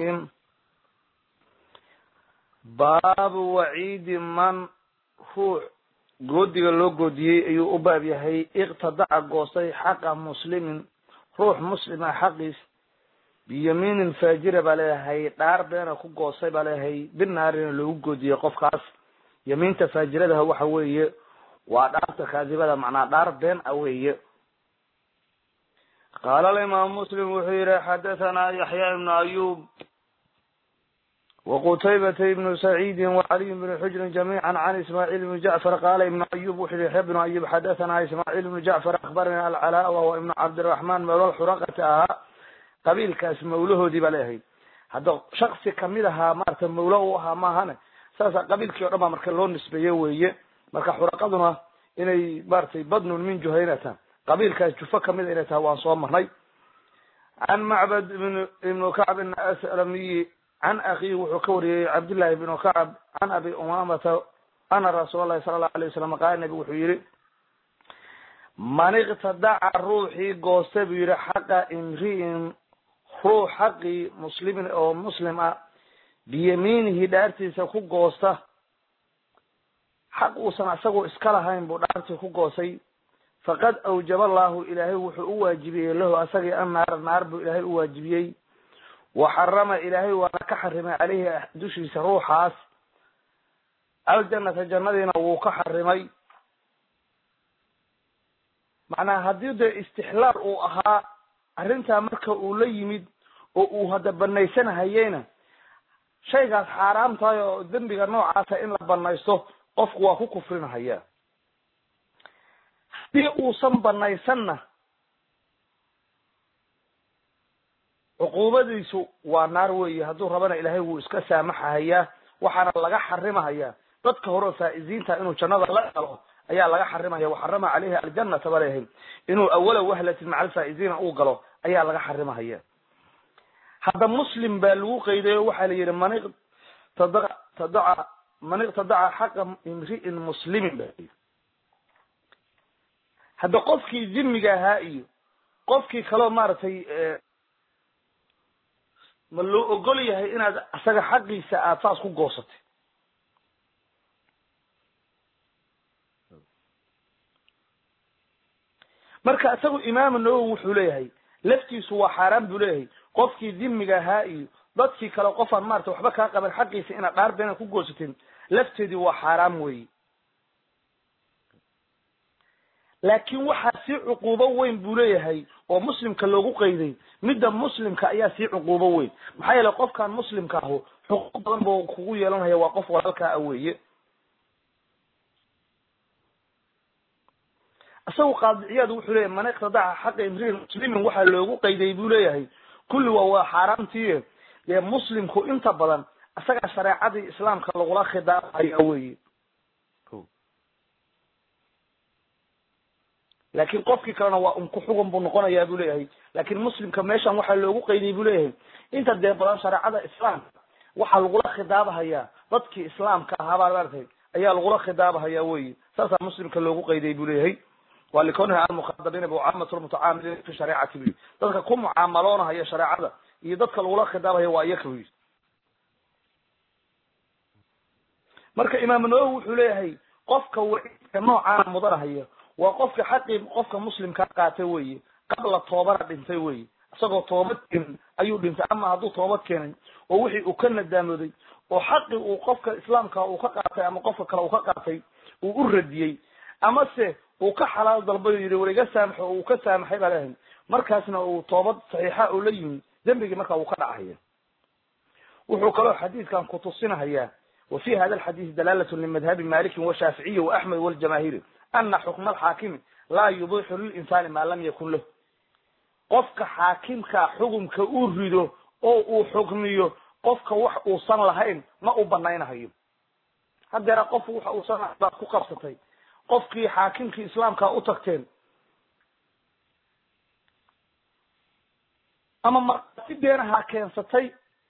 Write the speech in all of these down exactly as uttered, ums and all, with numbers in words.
الرحيم باب وعيد من هو قودي لو قودي ايو اباب يحي اقتدع قوصي حق مسلم روح مسلم حقيس بيمين الفاجر بالهي دار بين ku goosay balaahay binaarin lagu goodiyo qofkaas yamiinta faajirada waxa weeye waa dhaarta kaadibada macna dhaar been aweeye قال الإمام مسلم وحير حدثنا يحيى بن أيوب وقتيبة بن سعيد وعلي بن حجر جميعا عن إسماعيل بن جعفر قال ابن أيوب وحير بن أيوب حدثنا إسماعيل بن جعفر أخبرنا العلاء وهو ابن عبد الرحمن مولى الحرقة قبيل كاس مولوه دي بلاهي هذا شخص كميدها مارت مولوها ما هنا ساسا قبيل كي ربا marka loo nisbeeyo weeye marka xuraqaduna inay maartay badnu min juhaynata qabiilkaas jufa kamid inay tahay waan soo marnay an ma'bad ibn ibn ka'b ibn aslami an akhi wuxuu ka wariyay abdullah ibn ka'b an abi umama ana rasuulullaahi sallallahu alayhi wasallam qaal nabi wuxuu yiri man iqtada'a ruuhi goosta bi yiri haqa imri'in روح حقي مسلم او مسلم بيمينه دارتيسا ku goosta xaq uu san asagu iska lahayn buu dhaartii ku goosay faqad awjaba Allahu ilaahi wuxuu u waajibiyay lahu asagii annaar naar buu ilaahi u waajibiyay wa harama ilaahi wa ka xarimay alayhi dushiisa ruuxaas aljannata jannadina wuu ka xarimay macna hadii de istihlaal uu ahaa arrinta marka uu la yimid oo uu hada banaysanayayna shaygaas xaraam tahay oo dambiga noocaas in la banaysto qofku waa ku kufrinaya hadii uu san banaysanna uquubadiisu waa naar weeye haduu rabana ilaahay wuu iska saamaxaya waxaana laga xarimaya dadka hore faa'iidiinta inuu jannada la galo ayaa laga xarimaya wa harama alayhi aljanna tabarahi inuu awwala wahlatin ma'a alfaa'idiina uu galo ayaa laga xarimaya hada muslim baa lagu qeyday waxa la yiri maniq tadaca tadaca maniq tadaca xaq imri'in muslimin hada qofkii dhimiga ahaa iyo qofkii kale maartay ma loo ogol yahay inaad asaga xaqiisa aad taas ku goosatay marka asagu imaam nawawi wuxuu leeyahay laftiisu waa xaraam buu leeyahay qofkii dhimiga ahaa iyo dadkii kale qofan maartay waxba ka qaban xaqiisa ina dhaar been ku goosatin lafteedii waa xaraam weey laakiin waxa si cuquubo weyn buu leeyahay oo muslimka loogu qeyday midda muslimka ayaa si cuquubo weyn maxay la qofkan muslimka ah xuquuq badan buu kugu yeelanaya waa qof walaalka ah weeye asoo qaadiciyad wuxuu leeyahay man iqtada'a xaq imri'in muslimin waxa loogu qeyday buu leeyahay kulli waa xaraamtii ee muslimku inta badan asaga shariicada islaamka lagu khidaabayo weeye laakiin qofkii kalena waa un ku xugun buu noqonayaa buu leeyahay laakiin muslimka meeshan waxa loogu qeyday buu leeyahay inta dee badan shariicada islaamka waxa lagu khidaabayaa dadkii islaamka ahaa baartay ayaa lagu khidaabayaa weeye saasa muslimka loogu qeyday buu leeyahay ولكونها المخاطبين بعامة المتعاملين في شريعة بي dadka ku mucaamaloonaya haya shariicada iyo dadka lagu khidaabayo waa iyaga marka imaam nawawi wuxuu leeyahay qofka wixii noocan mudarahayo waa qofka xaqi qofka muslimka qaatay weeye qabla toobada dhintay weeye asagoo toobad keen ayuu dhintay ama haduu toobad keenay oo wixii uu ka nadaamoday oo xaqi uu qofka islaamka uu ka qaatay ama qofka kale uu ka qaatay uu u radiyay ama se uu ka xalaal dalbayo yiri wariga saamaxo uu ka saamaxay balahan markaasna uu toobad saxiixa u leeyahay dambiga marka uu ka dhacayo wuxuu kale xadiiskan ku tusinayaa وفي هذا الحديث دلالة لمذهب مالك وشافعي وأحمد والجماهير أن حكم الحاكم لا يبيح للإنسان ما لم يكن له قفك حاكمك حكمك أريده أو حكميه قفك وح أوصان لهين ما أبنين هاي هذا قف وح أوصان لهين قفصتي قفك حاكمك إسلامك أتكتين أما مرتب بينها كينستي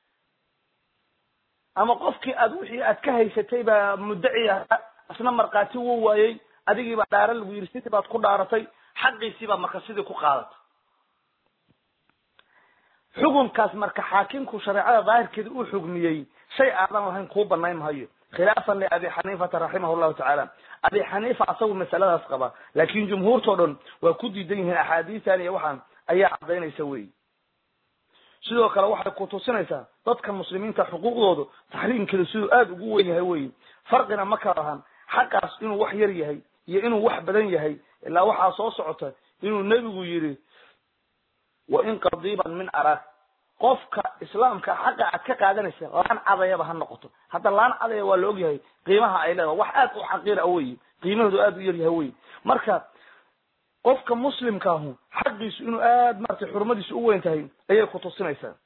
ama qofkii aad wixii aad ka haysatay ba muddaciya asna marqaati uu waayay adigii ba dhaaran lagu yirsiitay baad ku dhaaratay xaqiisii ba marka sidii ku qaadatay xukunkaas marka xaakimku shariicada daahirkeeda uu xugmiyey shay aadan lahayn kuu banayn mahayo khilaafan liabi xaniifata raximahu llahu tacaala abi xaniifa asagu masaladaas qaba laakin jumhuurtoo dhan waa ku diidan yihiin axaadiistan iyo waxaan ayaa cadaynaysa wey sidoo kale waxay kutusinaysaa dadka muslimiinta xuquuqdoodu taxriimkeeda siduu aada ugu wen yahay wey farqina ma kala lahan xaqaas inuu wax yar yahay iyo inuu wax badan yahay ilaa waxaa soo socota inuu nebigu yidhi wain qadiiban min araak qofka islaamka xaqa aad ka qaadanaysa laan cadayaba ha noqoto hadda laan cadaya waa la ogyahay qiimaha ay leedahay wax aad u xaqiira wey qiimahoodu aad u yar yahay wey marka qofka muslimkaahu xaqiisu inuu aad maratay xurmadiisu u weyn tahay ayay kutusinaysaa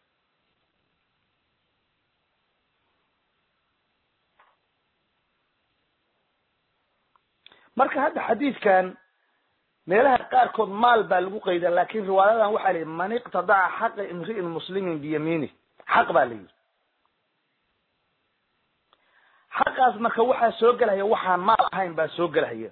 marka hadda xadiidkan meelaha qaarkood maal baa lagu qayda lakin riwaayadan waxaa la yidhi man iqtadaca xaqa imri'in muslimin biyamiinih xaq baa la yidhi xaqaas marka waxaa soo gelahaya waxaan maal ahayn baa soo gelahaya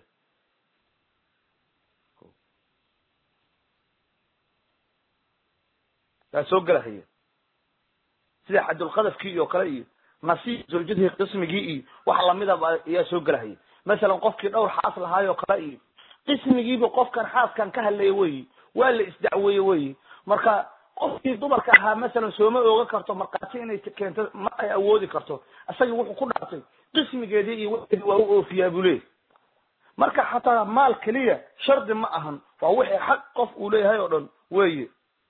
baa soo gelahaya sida xadulqadafkii iyo kale iyo nasiib zawjadihi qismigii iyo wax lamidaba ayaa soo gelahaya masalan qofkii dhowr xaas lahaayoo kale iyo qismigiiba qofkan xaaskan ka hadlaya weyi waa la isdacweeye weyi marka qofkii dumarka ahaa masalan sooma ooga karto markhaati inay keento ma ay awoodi karto isagii wuxuu ku dhaartay qismigeedii iyo wadi waa u oofiyaa buu leeyahy marka xataa maal keliya shardi ma ahan waa wixii xaq qof uu leeyahay oo dhan weye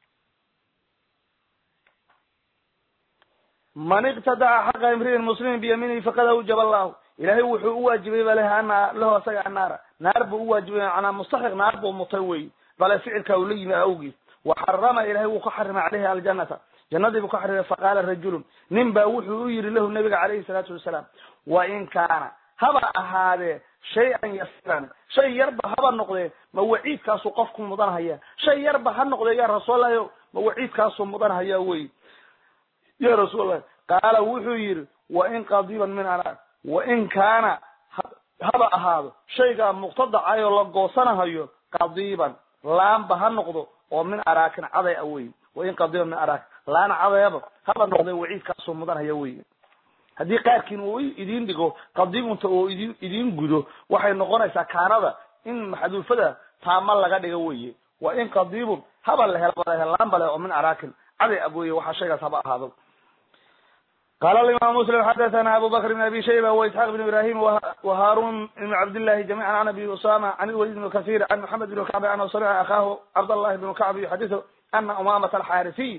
man iqtadaca xaqa imri'in muslimin biyamiinihi faqad awjaba allahu ilahay wuxuu u waajibay ba leh ana lahu asaga annaara naar buu u waajibay macnaa mustaxiq naar buu mutay wey bale ficilka uu la yimi awgiis waxarama ilahay wuu ka xarimay caleyhi aljanata jannadii buu ka xarimay faqaala rajulun nin baa wuxuu u yidhi lahu nabiga calayhi salaatu wasalaam wain kaana haba ahaadee shay-an yasiran shay yarba haba noqdee ma waciidkaasuu qofku mudanhaya shay yarba ha noqdee ya rasuullahi ma waciidkaasuu mudanhaya wey ya rasuullahi qaala wuxuu yidhi wain qadiban min ana wain kaana haba ahaado shaygaa muqtadacayoo la goosanahayo qadiiban laanba ha noqdo oo min araakin caday a wey wain qadiiban min araak laan cadayaba haba noqde waciidkaasuu mudanhaya wey haddii qaarkiin uu idin dhigo qadiibunta oo idin idin gudo waxay noqonaysaa kaanada in maxduufada taama laga dhigo weye wain qadiibun haba la hela laanba leh oo min araakin caday ab weye waxaa shaygaas haba ahaado قال الإمام مسلم حدثنا أبو بكر بن أبي شيبة وإسحاق بن إبراهيم وهارون بن عبد الله جميعا عن أبي أسامة عن الوليد بن كثير عن محمد بن كعب أنه سمع أخاه عبد الله بن كعب يحدثه أن أمامة الحارثي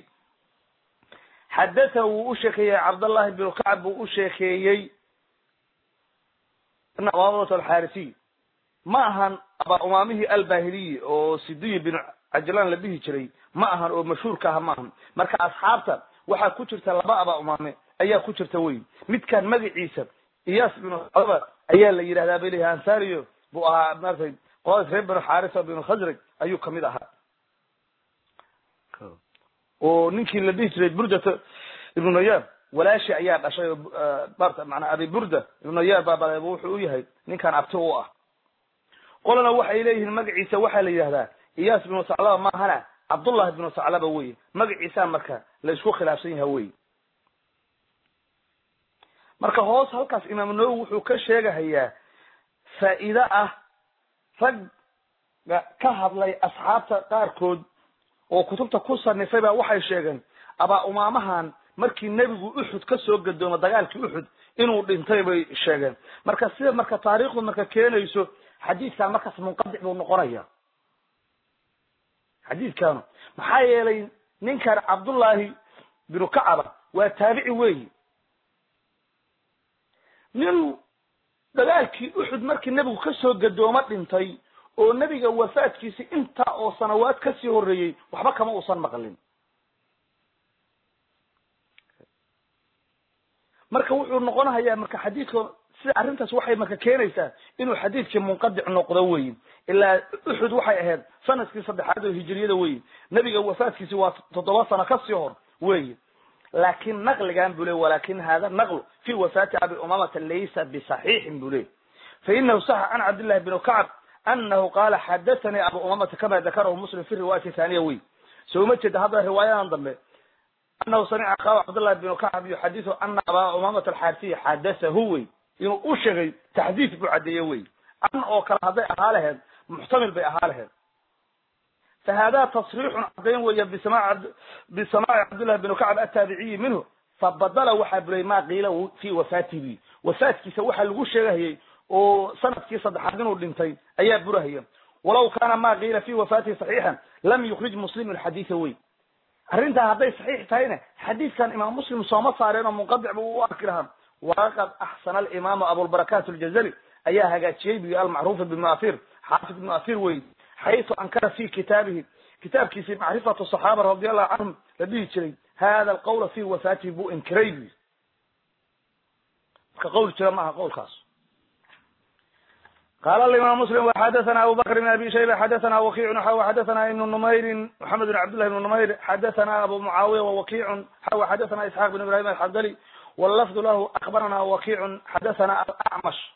حدثه أشيخي عبد الله بن كعب أشيخي أن أمامة الحارثي معهن أبا أمامه الباهلي أو سيدي بن عجلان لبيه جري معهن أو مشهور كها معهن مركز أصحابته waxaa ku jirta laba aba umaame ayaa ku jirta wey midkaan magaciisa iyaas binu aba ayaa la yidhahdaa balihi ansariyo buu ahaa maartay qolada reer binu xaarisa binu khasraj ayuu kamid ahaa oo ninkii la dhihi jiray burdata ibnu nayaar walaashi ayaa dhashay maarta macnaa abi burda ibnu nayaar baa wuxuu u yahay ninkaan abti u ah qolana waxay leeyihiin magaciisa waxaa la yidhahdaa iyaas binu saclaba maahana cabdullahi binu saclaba wey magaciisaa marka la isku khilaafsan yaha wey marka hoos halkaas imaam nawowi wuxuu ka sheegahayaa faa'iide ah ragga ka hadlay asxaabta qaarkood oo kutubta ku sanifay baa waxay sheegeen abaa umaamahan markii nebigu uxud ka soo gadoomo dagaalkii uxud inuu dhintay bay sheegeen marka sida marka taariikhdu marka keenayso xadiidkan markaas munqadic buu noqonaya xadiidkaanu maxaa yeelay ninkan cabdullaahi binu kacaba waa taabici weyi nin dagaalkii uxud markii nebigu kasoo gadoomo dhintay oo nebiga wafaadkiisi intaa oo sanawaad kasii horeeyey waxba kama uusan maqlin marka wuxuu noqonahayaa marka xadiidka sida arrintaas waxay marka keenaysaa inuu xadiidkii munqadic noqdo weyi ilaa uxud waxay ahayd sanadkii saddexaad oo hijriyada weyi nebiga wafaadkiisi waa toddoba sano kasii hor weyi laakin naqligan buu le walakin hada naqlu fi wafaati abi umamata laysa bisaxiixin buu le fainahu saxa can cabdillahi bn kacb anahu qala xadathanii abu umamata kama dakarahu muslim fi riwaayati thaniya wey soo ma jeeda hadda riwaayadan dambe أنه سمع أخاه عبد الله بن كعب يحدث أن أبا أمامة الحارثي حدثه هو إنه أشغل تحديث بعديوي أن أوكل هذا أهالهم محتمل بأهالهم فهذا تصريح عدين ويا بسماع عبد بسماع عبد الله بن كعب التابعي منه فبدل وحبري ما قيل في وفاته وفاتك سوح الغشة وسنة كي صدحين ودنتين أي برهية ولو كان ما قيل في وفاته صحيحا لم يخرج مسلم الحديث وي أرنتها هذا صحيح تاينه حديث كان إمام مسلم صامت صارينا منقطع بواكرها وقد أحسن الإمام أبو البركات الجزري أيها قد شيء المعروف بالمؤثر حافظ بن مؤثر وي حيث أنكر في كتابه كتاب كيف معرفة الصحابة رضي الله عنهم لديه شيء هذا القول في وفاته بو انكريبي كقول شيء معها قول خاص قال الإمام مسلم وحدثنا أبو بكر بن أبي شيبة حدثنا وكيع حو حدثنا ابن النمير محمد بن عبد الله بن النمير حدثنا أبو معاوية ووكيع حو حدثنا إسحاق بن إبراهيم الحنظلي واللفظ له أخبرنا وكيع حدثنا الأعمش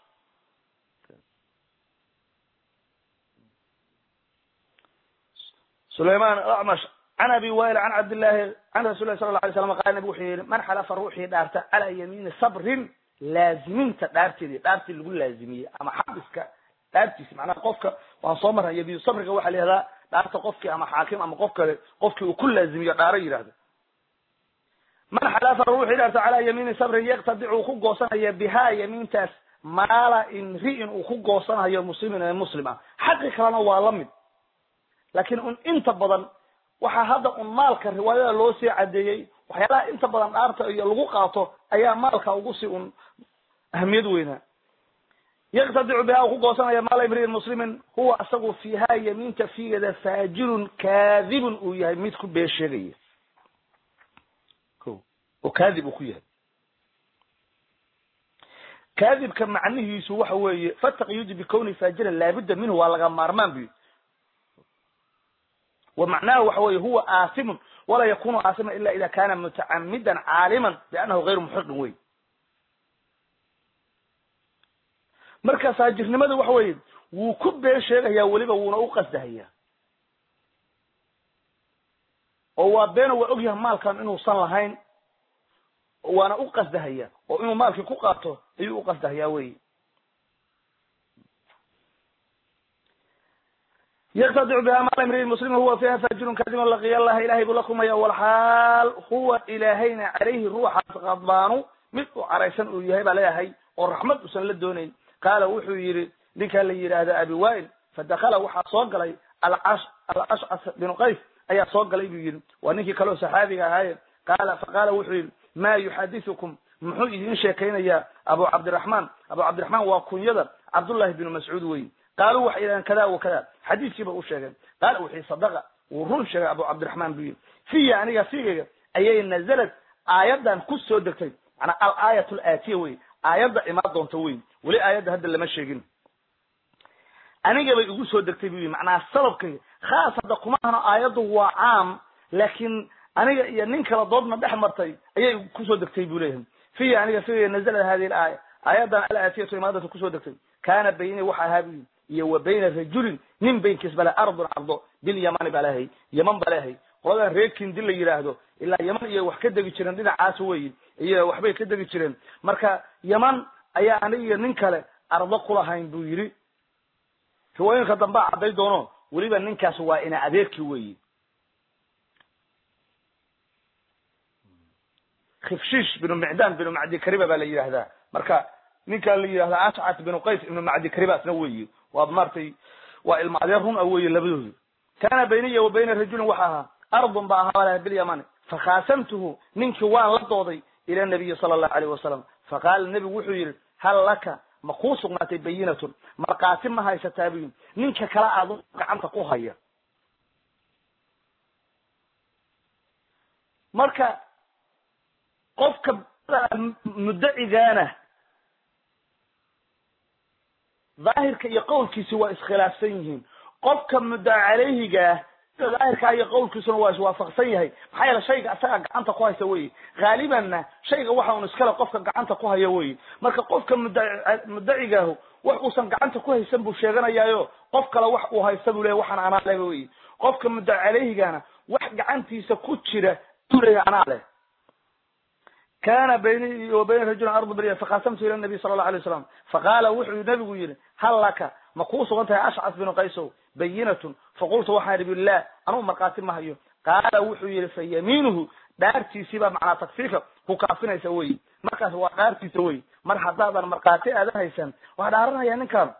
سليمان الأعمش عن أبي وائل عن عبد الله عن رسول الله صلى الله عليه وسلم قال نبي حير من حلف روحي دارت على يمين صبر لازمين دارتي دي دارتي اللي لازميه أما حبسك دارتي معناها قفك وانصمر يبي صبرك وحل هذا دارت قفك أما حاكم أما قفك قفك وكل لازميه داري هذا من حلف روحي دارت على يمين صبر يقتدع وخو قوسنا بها يمين تاس مالا إن رئن وخو قوسنا هي مسلمين مسلمة حقيقة لنا والمد لكن ان انت بدن waxa hada un maalka riwaayada loo sii cadeeyay waxyaalaha inta badan dhaarta iyo lagu qaato ayaa maalka ugu sii un ahmiyad weyn يقتدع بها ugu goosanaya maal imri muslimin huwa asagu fiha yaminta fiida faajirun kaadhibun uu yahay mid ku beesheegay ko oo kaadib ku yahay kaadibka macnihiisu waxa weeye fataqiyud bi kawni faajiran la budda minhu wa laga maarmaan bi ومعناه وحوي هو آثم ولا يكون آثما إلا إذا كان متعمدا عالما بأنه غير محق وي مركز ساجر لماذا وحوي وكب الشيء هي ولبا ونوقص دهية هو بينه وأجيه مال كان إنه صنع هين وانا أوقص دهية وإنه مال في كوقاته يوقص دهية وي يقتدع بها مال امرئ المسلم هو فيها فاجر كاذب لقي الله إلهي بلكم يا أول حال هو إلهين عليه الروح غضبان مثل عريسا ويهيب عليها والرحمة وسن للدونين قال وحو يري لك اللي يري هذا أبي وائل فدخل وحا صوق لي العش الأشعث بن قيس أي صوق لي بيري وأنك كلو صحابي هاي قال فقال وحو يري ما يحدثكم محو يدين شيكين يا أبو عبد الرحمن أبو عبد الرحمن وكن يدر عبد الله بن مسعود وين قالوا وحيدا كذا وكذا حديث شبه وشيغان قال وحي صدقه ورون شيغ ابو عبد الرحمن بن في يعني فيغا اي نزلت ايادان كسو دغتay انا الايه الاتيه وي ايادا اما دونto وي ولي ايادا هدا لما sheegin aniga bay ugu soo degtay bi macna sababkay khaasada kuma hana aayadu waa caam laakiin aniga iyo nin kala doodna dhaxmartay ayay ku soo degtay buu leeyahay fi aniga fi nazala hadi alaaya ayadan alaatiyatu imaadatu ku soo degtay kana bayni waxa habi iyo وبين رجل من بين كسب الارض عرض باليمن بلاهي يمن بلاهي qola reekin dil la yiraahdo ila yaman iyo wax ka dagi jireen dhinacaas weey iyo waxbay ka dagi jireen marka yaman ayaa aniga nin kale ardo kulahayn buu yiri riwaayinka dambe caday doono waliba ninkaas waa ina adeerkii weey khifshish bin macdan bin macdi kariba baa la yiraahdaa marka ninka la yiraahdo ash'at bin qays ibn macdi kariba asna weey وابمرتي والمعذرون أولي لبدوه كان بيني وبين الرجل وحاها أرض باها ولا باليمن فخاسمته من كوان لطوضي إلى النبي صلى الله عليه وسلم فقال النبي وحير هل لك مقوص ما تبينة مرقاسمها يستابين منك كلا أظن عن تقوهية مركا قفك مدعي ذانه ظاهر كي يقول كي سوى اسخلاف سيهين قف كم مدعى عليه جاه ظاهر كي يقول كي سوى وافق سيهي حيال شيء أساق عنك قوها يسوي غالبا شيء وحا ونسكلا قفك عنك قوها يوي مركا قف كم مدعي, مدعي جاهو وحوصا عنك قوها يسنبو شيغانا يايو قفك لوحوها يسنبو ليه وحنا عنا ليه قف كم مدعى عليه جانا وحق عنتي سكوت شده تولي عنا له كان بيني وبين رجل أرض برية فقاسمت إلى النبي صلى الله عليه وسلم فقال وحي النبي يقول هل لك مقوس وانت أشعث بن قيس بينة فقلت وحارب الله أنا مرقاتي ما هي قال وحي فيمينه دارتي سيبا معنا تكفيك هو كافنا يسوي مركز هو دارتي يسوي مرحبا هذا مرقاتي هذا هيسان وهذا عرنا يعني كان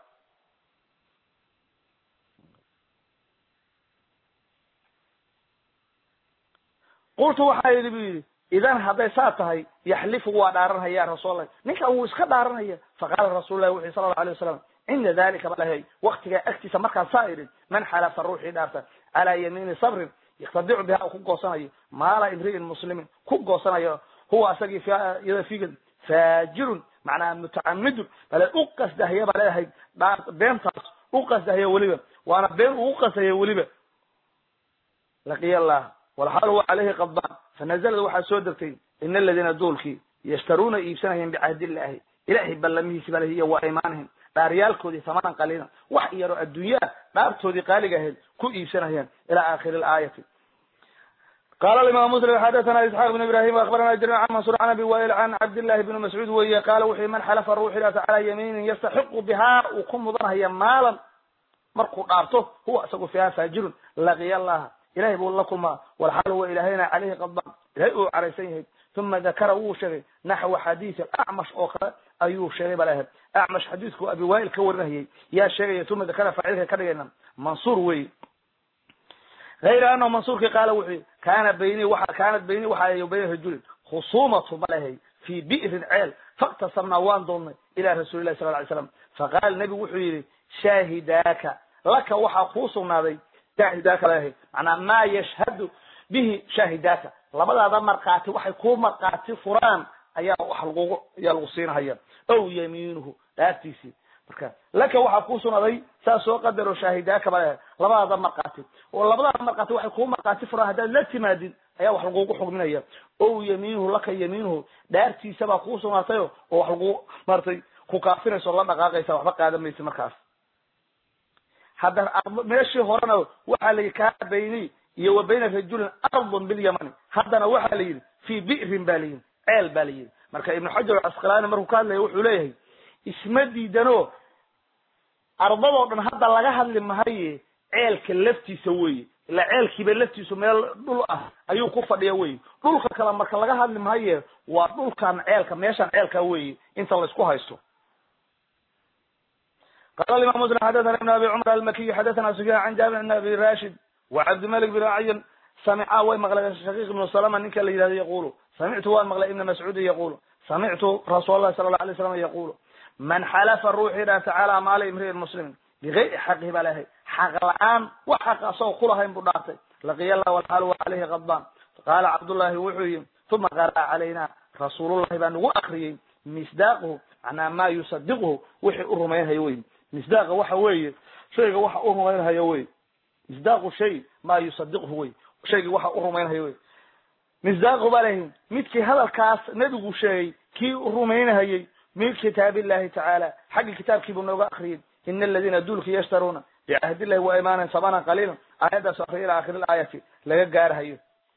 قلت وحارب إذا هذا ساعتها يحلف ودارنها يا رسول الله نك أو إسخ دارنها فقال رسول الله صلى الله عليه وسلم عند ذلك بلهي وقت أكتس مركز صائر من حلف الروح دارته على يمين صبر يختدع بها كوكوسناي ما لا امرئ المسلم كوكوسناي هو أسقي في إذا في فاجر معناه متعمد بل أقص ده هي بلهي بين صار أقص ده هي ولبه وأنا بين أقص هي ولبه لقي الله والحال هو عليه قضبان فنزل وحى سودرتين إن الذين دولك يشترون إيبسانهم بعهد الله إلهي بلميه سباله وإيمانهم داريال كودي ثمنا قليلا وحيروا الدنيا دارتودي قال جاهل كو إيبسانهم إلى آخر الآية قال الإمام مسلم حدثنا إسحاق بن إبراهيم وأخبرنا جرير عن منصور عن أبي وائل عن عبد الله بن مسعود وهي قال وحي من حلف الروح لا تعالى يمين يستحق بها وكم ضرها مالا مرقو دارته هو أسقوا فيها فاجر لقي الله إلهي بقول لكم والحال هو إلهينا عليه قضبان إلهي عريسيه ثم ذكره شيء نحو حديث الأعمش أخرى أيوب شيء بلاه أعمش حديثك أبي وائل كورنه يا شيء ثم ذكر فعلك كرينا منصور وي غير أنه منصور قال وحي كان بيني وح كانت بيني وحي وبين رجل خصومة بلاه في بئر عيل فاقتصرنا وان ضمن إلى رسول الله صلى الله عليه وسلم فقال النبي وحي شاهداك لك وحقوصنا ذي شاهداك له معنى ما يشهد به شاهداك labada marqaati waxay ku marqaati furaan ayaa wax lagu ayaa lagu siinaya oo yamiinuhu dhaaftiisi marka laka waxa ku sunaday saas oo qadaro shaahidaaka baa labada marqaati oo labada marqaati waxay ku marqaati furaan hada la timaadin ayaa wax lagu xugminaya oo yamiinuhu laka yamiinuhu dhaaftiisa baa ku sunaatay oo wax lagu martay ku kaafinayso la dhaqaaqaysa waxba qaadamaysa markaas hada meeshii horena waxa la ka bayni iyo wabayna rajul ardun bil yaman hadana waxa la yiri fi bi'rin baliin ceel baliin marka ibn hajar al-asqalani markuu ka hadlay wuxuu leeyahay ismadii dano ardadoo dhan hadda laga hadli mahaye ceelka laftiisa weey ila ceelkiiba laftiisu meel dhul ah ayuu ku fadhiya weey dhulka kala marka laga hadli mahaye waa dhulkan ceelka meeshan ceelka weey inta la isku haysto قال الإمام مسلم حدثنا ابن أبي عمر المكي حدثنا سفيان عن جابر بن أبي راشد وعبد الملك بن عين سمع ومغلى شقيق بن سلمة نك الذي يقول سمعت ومغلى ابن مسعود يقول سمعت رسول الله صلى الله عليه وسلم يقول من حلف الروح إلى تعالى مال امرئ المسلم بغير حقه بله حق الآن وحق سوق كلها ينبضاته لقي الله والحال عليه غضبان قال عبد الله وحي ثم قرأ علينا رسول الله بأن وأخري مصداقه على ما يصدقه وحي أرميه يوين مصداقه وحوي شيء وحي أرميه يوين مصداق شيء ما يصدقه هو شيء waxa uu rumeeyay مصداق baleeyin midkii hadalkaas nadigu sheey kii uu rumeeyay min kitaab Allah ta'ala xaq kitaabkii buu nooga akhriyay in alladina dulka yashtaruna bi'ahdi Allah wa imanan sabana qalilan ayada sahira akhir al-ayati laga gaarayo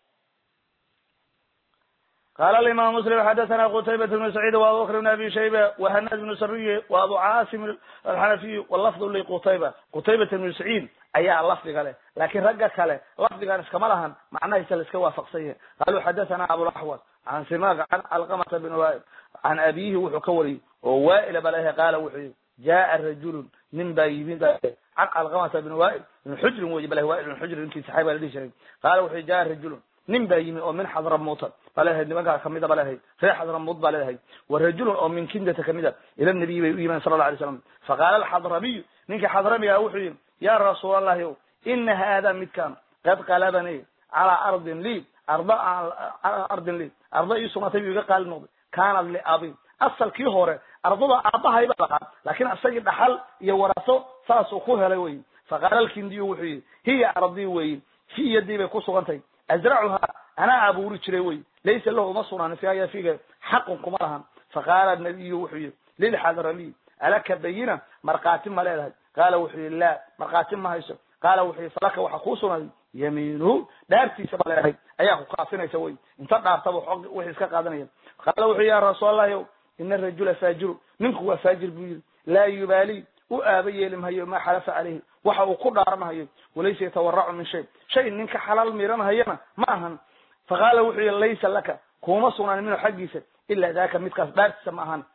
قال الإمام مسلم حدثنا قتيبة بن سعيد وأبو بكر بن أبي شيبة وهناد بن سرية وأبو عاصم الحنفي واللفظ لقتيبة قتيبة بن سعيد أي اللفظ قاله لكن رجع قاله لفظ قال إسكملها معناه يسلس كوافق صحيح قالوا حدثنا أبو الأحوص عن سماق عن علقمة بن وائل عن أبيه وحكوري ووائل بله قال وحي جاء الرجل من بايبين عن علقمة بن وائل من حجر وجب له وائل من حجر يمكن سحابة لدي شيء قال وحي جاء الرجل من بايبين أو من حضر موطن بله دماغها كميدة بله في حضر موط بله والرجل أو من كندة كميدة إلى النبي وإيمان صلى الله عليه وسلم فقال الحضرمي منك حضرمي يا وحي يا رسول الله إن هذا مكان قد قلبني على أرض لي أرض أرض لي أرض يسمى تبي قال النبي كان لأبي أصل كي هو أرضها أعطاها يبقى لكن السيد حل يورثه ساسوخها لوي فقال الكندي وحي هي أرضي وي في يدي بكسرتي أزرعها أنا أبو رجلي ليس له مصر أنا فيها فيها حق كمرها فقال النبي وحي للحذر لي ألك بينة مرقات ما لها قال وحي الله مرقات ما هيش قال وحي فلك وحقوسنا يمينه دارتي سبلا هي أيه قافنا يسوي انت دارته وحق وحي اسك قادنيه qaala wuxuu yaa rasuul allah ina rajula faajiru ninku waa faajir buu yiri laa yubaali u aaba yeelimhayo ma xalafa calayhi waxa uu ku dhaaranayo walaysa yatawarracu min shay shay ninka xalaal miiranayana ma ahan faqaala wuxuu yiri laysa laka kuma sugnaan min xaqiisa illa daaka midkaas dhaartiisa ma ahan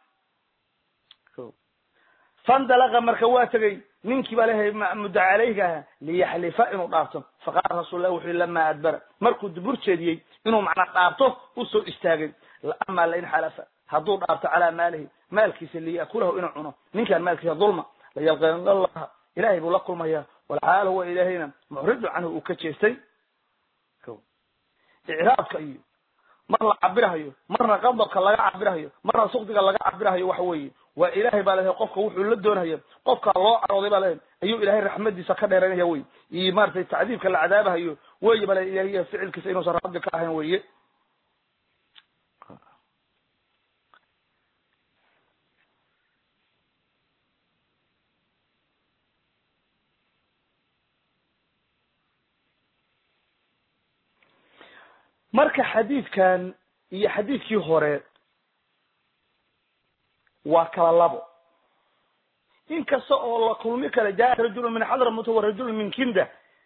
fandalaqa marka waa tagay ninkii baa leeyahay mudda calayga liyaxlifa inuu dhaarto faqaala rasuulullah wuxuu lama adbara markuu dubur jeediyay inuu macna dhaarto u soo istaagay ama la in xalafa hadduu dhaarto calaa maalihi maalkiisa liyakulahu inuu cuno ninkaan maalkiisa dulma la yalqan allah ilaahay buu la kulmaya walxaal huwa ilaahayna mucridu canhu uu ka jeestay icraadka iyo mar la cabirahayo marna qadabka laga cabirahayo marna suqdiga laga cabirahayo waxa weeye waa ilaahay baa leeyahay qofka wuxuu la doonayo qofka loo carooday baa leeyahay ayuu ilaahay raxmadiisa ka dheeranaya way iyo maartay tacdiibka la cadaabahayo way baa ilaahay ficilkiisa inuu sarraad ka ahayn way marka xadiidkan iyo xadiidkii hore waa kala labo inkasta oo la kulmi kala jaa rajul min xadramut wa rajul min kinda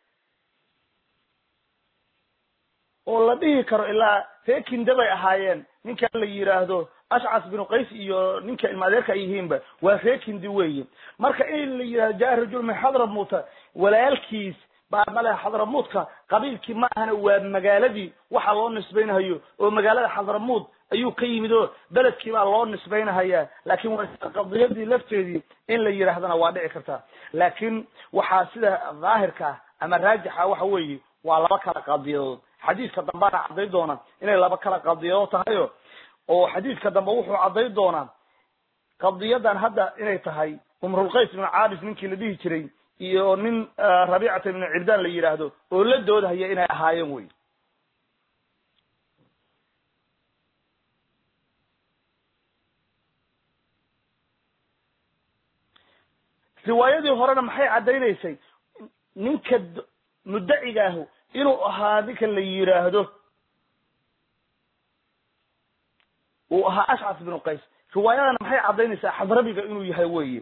oo la dhihi karo ilaa ree kinda bay ahaayeen ninka la yiraahdo ashcas bin qays iyo ninka ilmaadeerka ay yihiinba waa ree kindi weeye marka in la yiraahdo jaa rajul min xadramut walaalkiis baamala xadramudka qabiilkii ma ahana waa magaaladii waxa loo nisbaynayo oo magaalada xadramud ayuu ka yimid oo beledkii baa loo nisbaynaya laakiin waa qadiyadii lafteedii in la yiraahdana waa dhici kartaa laakiin waxa sida dhaahirka ama raajixa waxa weeye waa laba kala qadiyadood xadiiska dambana caday doona inay laba kala qadiyadood tahay oo xadiiska dambe wuxuu caday doona qadiyadan hadda inay tahay umrul qays bin caabis ninkii la dhihi jiray iyo nin rabiicata ibn cirdaan la yiraahdo oo la doodahaya inay ahaayeen way riwaayadii horena maxay cadaynaysay ninka muddaciga ah inuu ahaa ninka la yiraahdo uu ahaa ashcas bin qays riwaayadana maxay cadaynaysaa xadrabiga inuu yahay weeye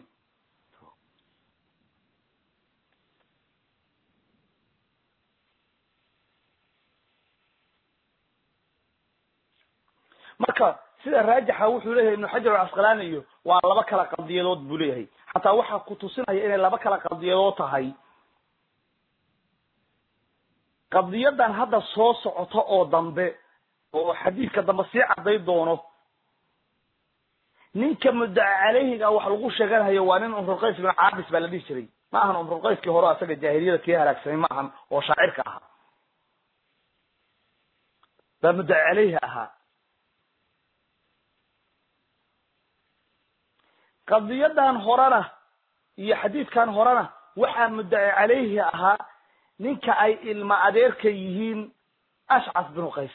marka sida raajixa wuxuu leeyahay ibn xajar al-asqalani iyo waa laba kala qadiyadood buu leeyahay hatta waxa ku tusinaya inay laba kala qadiyadood tahay qadiyadan hadda soo socoto oo dambe oo xadiidka dambe si caday doono ninka muddaca calayhiga wax lagu sheeganayo waa nin umrul qays ibn caabis baa la dhihi jiray ma ahan umrul qayskii hore asaga jaahiliyada kii halaagsamay ma ahan oo shaacirka ahaa baa muddaca calayhi ahaa qadiyadan horana iyo xadiidkan horana waxa muddaca calayhi ahaa ninka ay ilma adeerka yihiin ashcas bin qays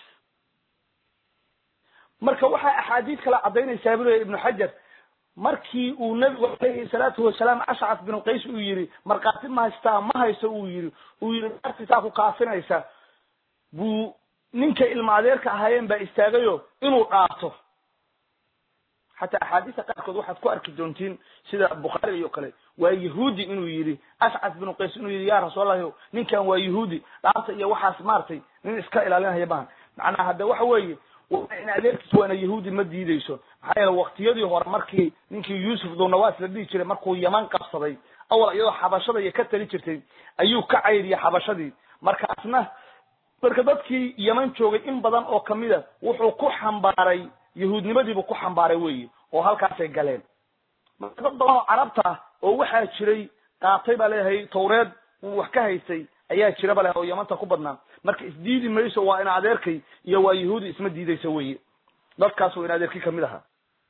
marka waxa axaadiis kala cadaynaysaa buu ibn xajar markii uu nabiga alayhi salaatu wasalaam ashcas bin qays uu yiri marqaati ma haysta ma hayso uu yiri uu yiri artiisa ku kaafinaysa buu ninka ilma adeerka ahaayeen baa istaagayo inuu dhaarto حتى أحاديث قاركود واحد كو أركي دونتين سيدا بخاري يوكالي ويهودي إنو يري أسعد بن قيس إنو يري يا رسول الله نين كان ويهودي لعبت إيا واحد سمارتي نين إسكا إلى لنا يبان معنا هذا وحوي وإن أديرك سوانا يهودي مدي ديسو حيا الوقت يدي هو مركي نينكي يوسف دون نواس لدي يشري مركو يمان قصدي أولا يدو حباشة يكتل يشرتين أيو كعير يا حباشة مركا أسناه marka dadkii Yemen joogay in badan oo kamida wuxuu ku xambaaray yahuudnimadii buu ku xambaaray weey oo halkaas ay galeen marka dad badan oo carabta oo waxa jiray qaatay baa leeyahay Tawreed uu wax ka haystay ayaa jira bale oo Yemen ku badnaa marka isdiidi mayso waa in adeerkay iyo waa yahuudi isma diidaysa weey dadkaas oo in adeerkii kamid aha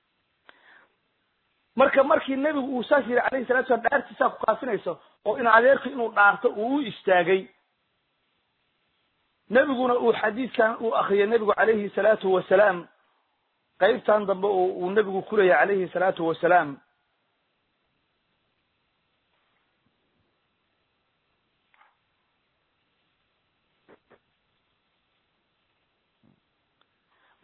marka markii nabigu uu saasir alayhi salaatu wa dhaartiisa ku qaafinayso oo in adeerkii inuu dhaarto uu istaagay nabiguna uu xadiiskan uu akhriyay nabigu alayhi salaatu wa salaam qaybtan dambe uu nabigu ku leeyahay alayhi salaatu wa salaam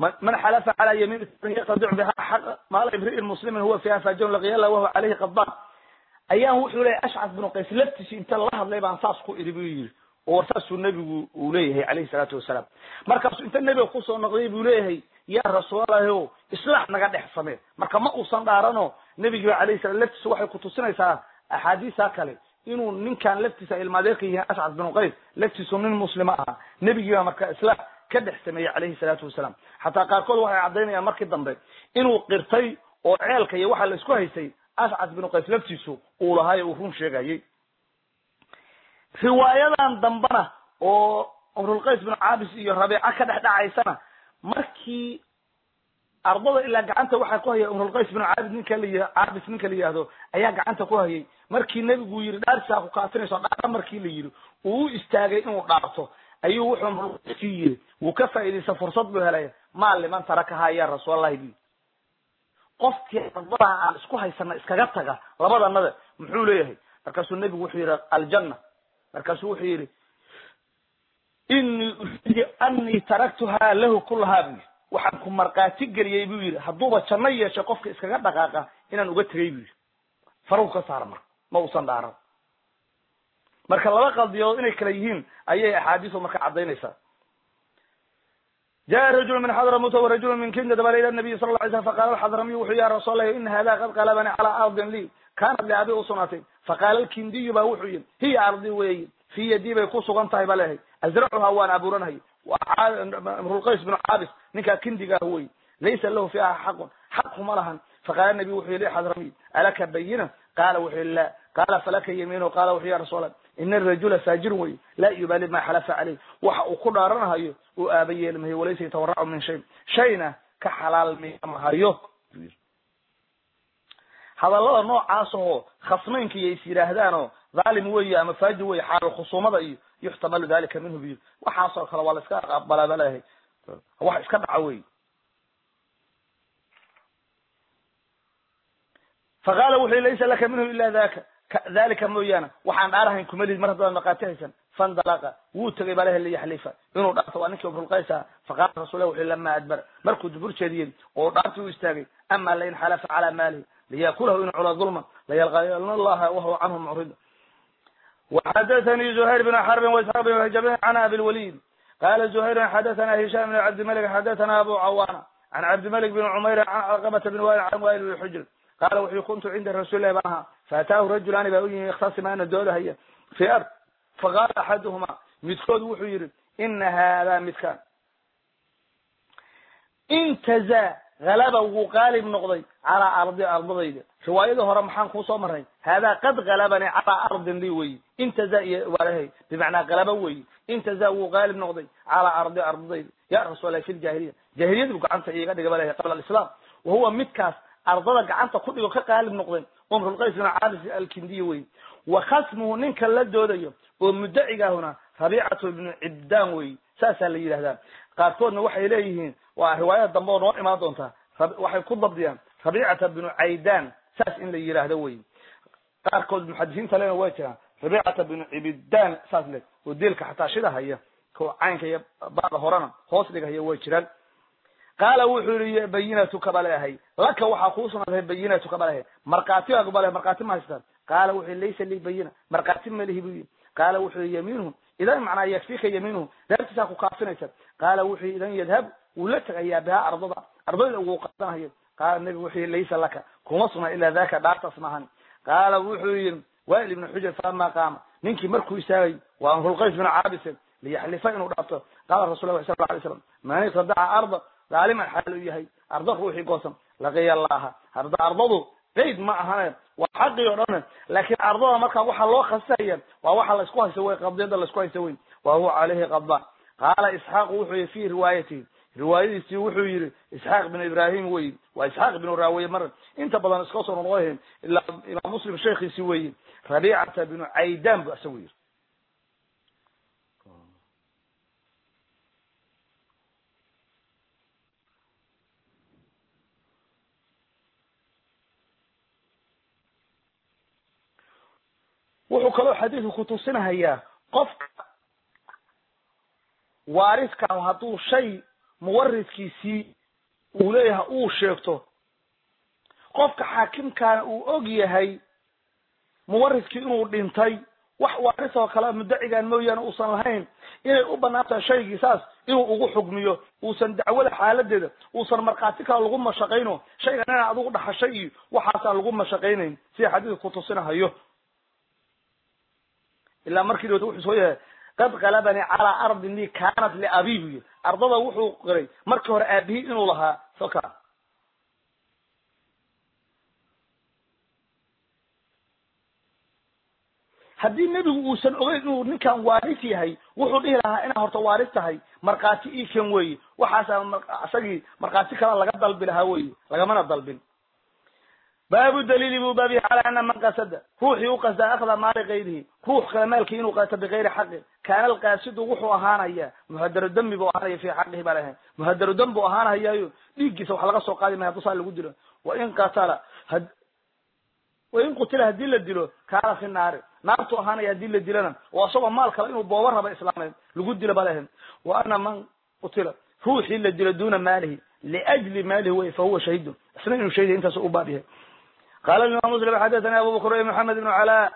من حلف على يمين يقطع بها حق مال امرئ المسلم هو فيها فاجر لقي الله وهو عليه غضبان ايام wuxuu leeyahay ashcad bin qays laftiisa inta la hadlay baan saas ku iribiyo oo saasuu nabigu uu leeyahay kaleey salaatu wasalaam markaas inta nabiga ku soo noqday buu leeyahay ya rasuulahay islaax naga dhex samee marka ma uusan dhaarano nabiga kaleey salaatu laftiisa waxay ku tusinaysaa ahadiisa kale inuu ninkan laftiisa ilmaadeerka yahay ashcad bin qays laftiisa nin muslima ah nabiga marka islaax ka dhex sameeyay kaleey salaatu wasalaam hatta qaarkood waxay cadeynayaan markii dambe inuu qirtay oo ceelka iyo waxa la isku haystay ashcad bin qays laftiisu uu lahaay uu run sheegayay riwaayadan dambana oo umrul qays bin caabis iyo rabiica ka dhaxdhacaysana markii ardada ila gacanta waxa ku hayay umrul qays bin caabis ninka la yiraahdo caabis ninka la yiraahdo ayaa gacanta ku hayay markii nabigu yiri dhaarsa ku kaafinayso dhaar markii la yiri uu istaagay inuu dhaarto ayuu wuxuu umrul qays yiri uu ka faa'iideysan fursad buu helay maaliman tarakaha ya rasuulullaahi bi qofkii ardada aan isku haysana iskaga taga labadanada muxuu leeyahay markaasuu nabigu wuxuu yiri aljanna markaasuu wuxuu yiri inni ufidi anni taraktuha lahu kullaha waxaan ku marqaati galiyay buu yiri haduuba janno yeesho qofka iskaga dhaqaaqa inaan uga tagay buu faruuq ka saar mar ma uusan dhaaran marka laba qaldiyo inay kala yihiin ayay ahadiisu marka cadeynaysaa جاء رجل من حضرموت ورجل من كندة دبل إلى النبي صلى الله عليه وسلم فقال الحضرمي وحي يا رسول الله إن هذا قد قلبني على أرض لي كانت لأبي أصناتي فقال الكندي بوحي هي أرضي وي في يدي بيقص غنطه بلاهي أزرعها وأنا أبورنها وأمر القيس بن عابس نكا كندي هوي ليس له فيها حق حق ملها فقال النبي وحي لي حضرمي ألك بينه قال وحي لا قال فلك يمينه قال وحي يا رسول الله إن الرجل فاجر وي لا يبالي ما حلف عليه وقل رنها يو وآبيه لما هي وليس يتورع من شيء شينا كحلال ميما هايو هذا الله نوع عاصه خصمين كي يسير هدانه ظالم وي أما فاجر وي حال الخصومة يحتمل ذلك منه بيه وحاصل خلوال اسكار بلا بلا هي هو اسكار عوي فقال وحي ليس لك منه إلا ذاك ذلك مويانا وحان أرهن كمالي مرضى مقاتهسا فاندلق وتغيب عليه اللي يحلفه إنه دعته وأنك وفر القيسة فقال رسول الله لما أدبر مركو دبور شديد ودعته يستاقي أما لين حلف على ماله ليأكله إن على ظلمه ليلغين الله وهو عنه معرض وحدثني زهير بن حرب وإسحاق بن هجبه عن أبي الوليد قال زهير حدثنا هشام بن عبد الملك حدثنا أبو عوانة عن عبد الملك بن عمير عن عقبة بن وائل عن وائل بن الحجر قال وحي كنت عند الرسول الله بها فأتاه رجلان بأوجه يختصمان الدولة هي في أرض فقال أحدهما متكود وحير إن هذا متكان انتزا غلبه وقالب نقضي على أرض أرض ضيدة روايته رمحان خوصة مرهي هذا قد غلبني على أرض لي وي انتزا وله بمعنى غلبه وي انتزا وقالب نقضي على أرض أرض ضيدة يا رسول الله في الجاهلية جاهلية بقى عنك إيه قبل قبل الإسلام وهو متكاس أرضك عنك كله كقالب نقضي أمر القيس بن عابس الكندي وي وخصمه ننك لدوديو ومدعي هنا ربيعة بن عبدان وي ساسا لي هذا قاركودنا waxay leeyihiin waa riwaayad dambe oo noo imaan doonta waxay ku dabdiyaan Rabi'ata ibn Aidan saas in la yiraahdo way qaarkood muhaddisiinta leena way jiraan Rabi'ata ibn Aidan saas le oo deelka xataa shida haya ko caynka iyo baad horana hoos dhigaya way jiraan qaala wuxuu yiri bayinatu kabalahay laka waxa ku sunaday bayinatu kabalahay marqaati aqbalay marqaati ma haystaan qaala wuxuu leeysa li bayina marqaati ma lihibi qaala wuxuu yamiinu إذا معنى يكفيك يمينه لا تساق كافنيسا قال وحي إذا يذهب ولا تغيا بها أرضها أرضها وقتها هي قال النبي وحي ليس لك كمصنا إلا ذاك لا تصنعها قال وحي وائل بن حجر فلما قام منك مركو يساوي وأنه القيس بن عابس ليحلفين ورابطه قال رسول الله صلى الله عليه وسلم ما يصدع أرض ظالما حالو هي أرضه وحي قوسم لقي الله أرض أرضه قيد معها وحق يورنا لكن أرضها مركا وحا الله خسيا ووحا الله اسكوها يسوي قبضية الله اسكوها يسوي وهو عليه قبضان قال إسحاق وحي في روايته روايته وحي إسحاق بن إبراهيم وي وإسحاق بن راوية مرة انت بدن اسكوصر الله إلا إمام مسلم الشيخ يسوي ربيعة بن عيدان بأسوي wuxuu kaloo xadiisku ku tusinayaa qofka waariskan haduu shay muwaridkiisii uu leeyahay uu sheegto qofka xaakimkaana uu og yahay muwaridkii inuu dhintay wax waaris oo kale muddacigan mooyaane uusan lahayn inay u banaantahay shaygii saas inuu ugu xugmiyo uusan dacwada xaaladeeda uusan markhaati kale lagu mashaqayno shaygan inaa adigu dhaxashay iyo waxaasaan lagu mashaqaynayn sida xadiidka kutusinahayo ilaa markii dhawta wuxuu soo yahay qad qalabani calaa ardin li kaanat liabiibi ardada wuxuu qiray markii hore aabihii inuu lahaa soka haddii nebigu uusan ogeyn inuu ninkan waaris yahay wuxuu dhihi lahaa inaa horta waaris tahay markhaati ii ken weeye waxaasa isagii markhaati kale laga dalbi lahaa weye lagamana dalbin baabu daliili buu baabihi calaa ana man qasada ruuxii u qasdaa akhda maali kayrihi ruux kale maalkii inuu qaato bikayri xaqi kaana alqaasidu wuxuu ahaanaya muhadaru dami buu ahaanaya fi xaqihi baa lahayn muhadaru dam buu ahaanayaayo dhiiggiisa wax laga soo qaadi maya hadduu saa lagu dilo wain qatala wain qutila haddii la dilo kaana fi naari naartu ahaanaya haddii la dilana oo asagoo maal kale inuu booba raba islaameed lagu dilo baa lahayn wa ana man qutila ruuxii la dilo duuna maalihi liajli maalihi wey fahuwa shahidun isna inuu shahid intaas u baab yahay قال الإمام مسلم حدثنا أبو بكر محمد بن علاء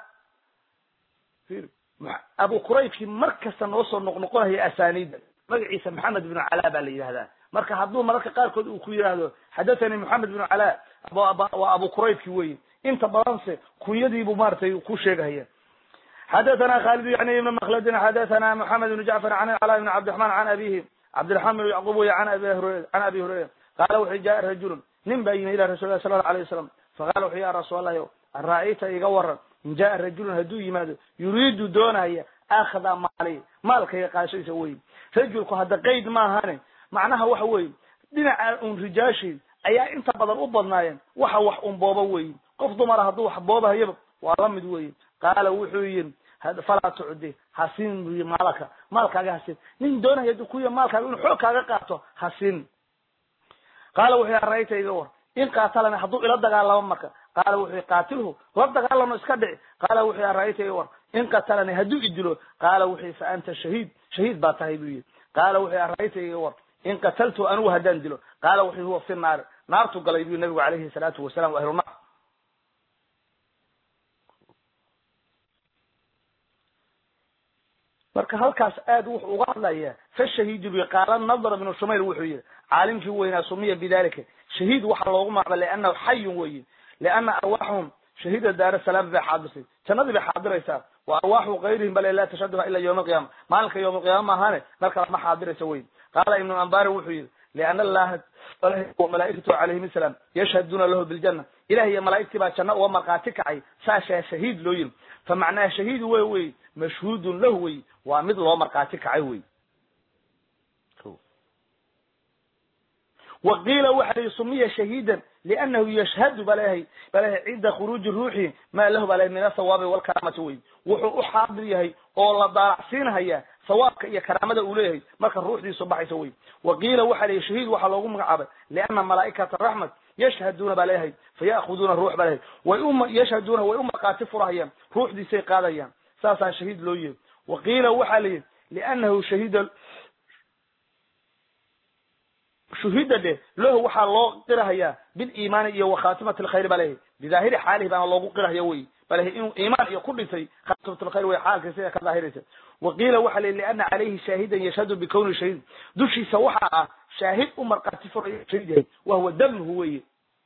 أبو كريب في مركز نوصل نقنقله هي أسانيد مجلس محمد بن علاء بالي هذا مركز حضور مركز قال كل أخوي هذا حدثني محمد بن علاء أبو أبو وأبو كريب كوي أنت بالانس كويدي بمارتي وكوشيك هي حدثنا خالد يعني من مخلد حدثنا محمد بن جعفر عن علاء بن عبد الرحمن عن أبيه عبد الرحمن بن يعقوب عن أبي هريرة عن أبي هريرة قال وحي جاء رجل من بين إلى رسول الله صلى الله عليه وسلم فقالوا يا رسول الله الرأيت يقور إن جاء الرجل هدو يمادو يريد دونه أخذ مالي مالك يقاسي سوي رجلك هذا قيد ما هاني معناها وحوي دينا أن رجاشي أيا أنت بدل أبضنايا وحا وح أم بابا وي قفض مرة هدو حبابا يبب وعلمد وي قال وحوين هذا فلا تعدي حسين مالك مالك حسين من دونه يدكويا مالك يقول حوك قاطو حسين قال وحي الرأيت يقور إن قاتلنا حضو إلى الدقال مركا قال وحي قاتله والدقال لما اسكدع قال وحي رأيته يور إن قتلني هدو إدلو قال وحي فأنت شهيد شهيد باتهيبي قال وحي رأيته يور إن قتلته أنو هدان دلو قال وحي هو في النار نار تقليبي النبي عليه الصلاة والسلام وأهل النار marka halkaas aad wuxuu uga hadlayaa fa shahiidu bi qalan nadar ibn shumayl wuxuu yiri caalimkii weyna sumiya bidalika shahiid waxa loogu macbalay anna hayy weey لأن أرواحهم شهيدة دار السلام في حادثة سند بحاضرة وأرواح غيرهم بل لا تشهدها إلا يوم القيامة مالك يوم القيامة هاني مالك ما حاضر سوي قال ابن أنبار وحيد لأن الله وملائكته عليهم السلام يشهدون له بالجنة إلهي ملائكة باتشنا ومقاتك عي ساشا شهيد لويل فمعناه شهيد وي وي مشهود له وي ومثل ومقاتك عي وي وقيل وحده سمي شهيدا لأنه يشهد بلاهي بلاهي عند خروج الروح ما له بلاهي من الثواب والكرامة وي وحو حاضر يهي والله دارعسين هيا ثوابك يا كرامة أوليه مركا الروح دي صباح يسوي وقيل وحده شهيد وحلوه مقعبة لأن ملائكة الرحمة يشهدون بلاهي فيأخذون الروح بلاهي ويؤم يشهدون ويؤم قاتف رهيا روح دي سيقاضيا ساسا شهيد لويه وقيل وحده لأنه شهيد شهيد له له وحا لو قرهيا بالايمان iyo وخاتمه الخير بله بظاهر حاله بان لو قرهيا وي بله انه ايمان iyo ku dhisay خاتمه الخير way xaalkiisa ka daahiraysa وقيل وحا لان عليه شاهدا يشهد بكون شهيد دشي سوحا شاهد عمر قاتف شهيد وهو دمه وي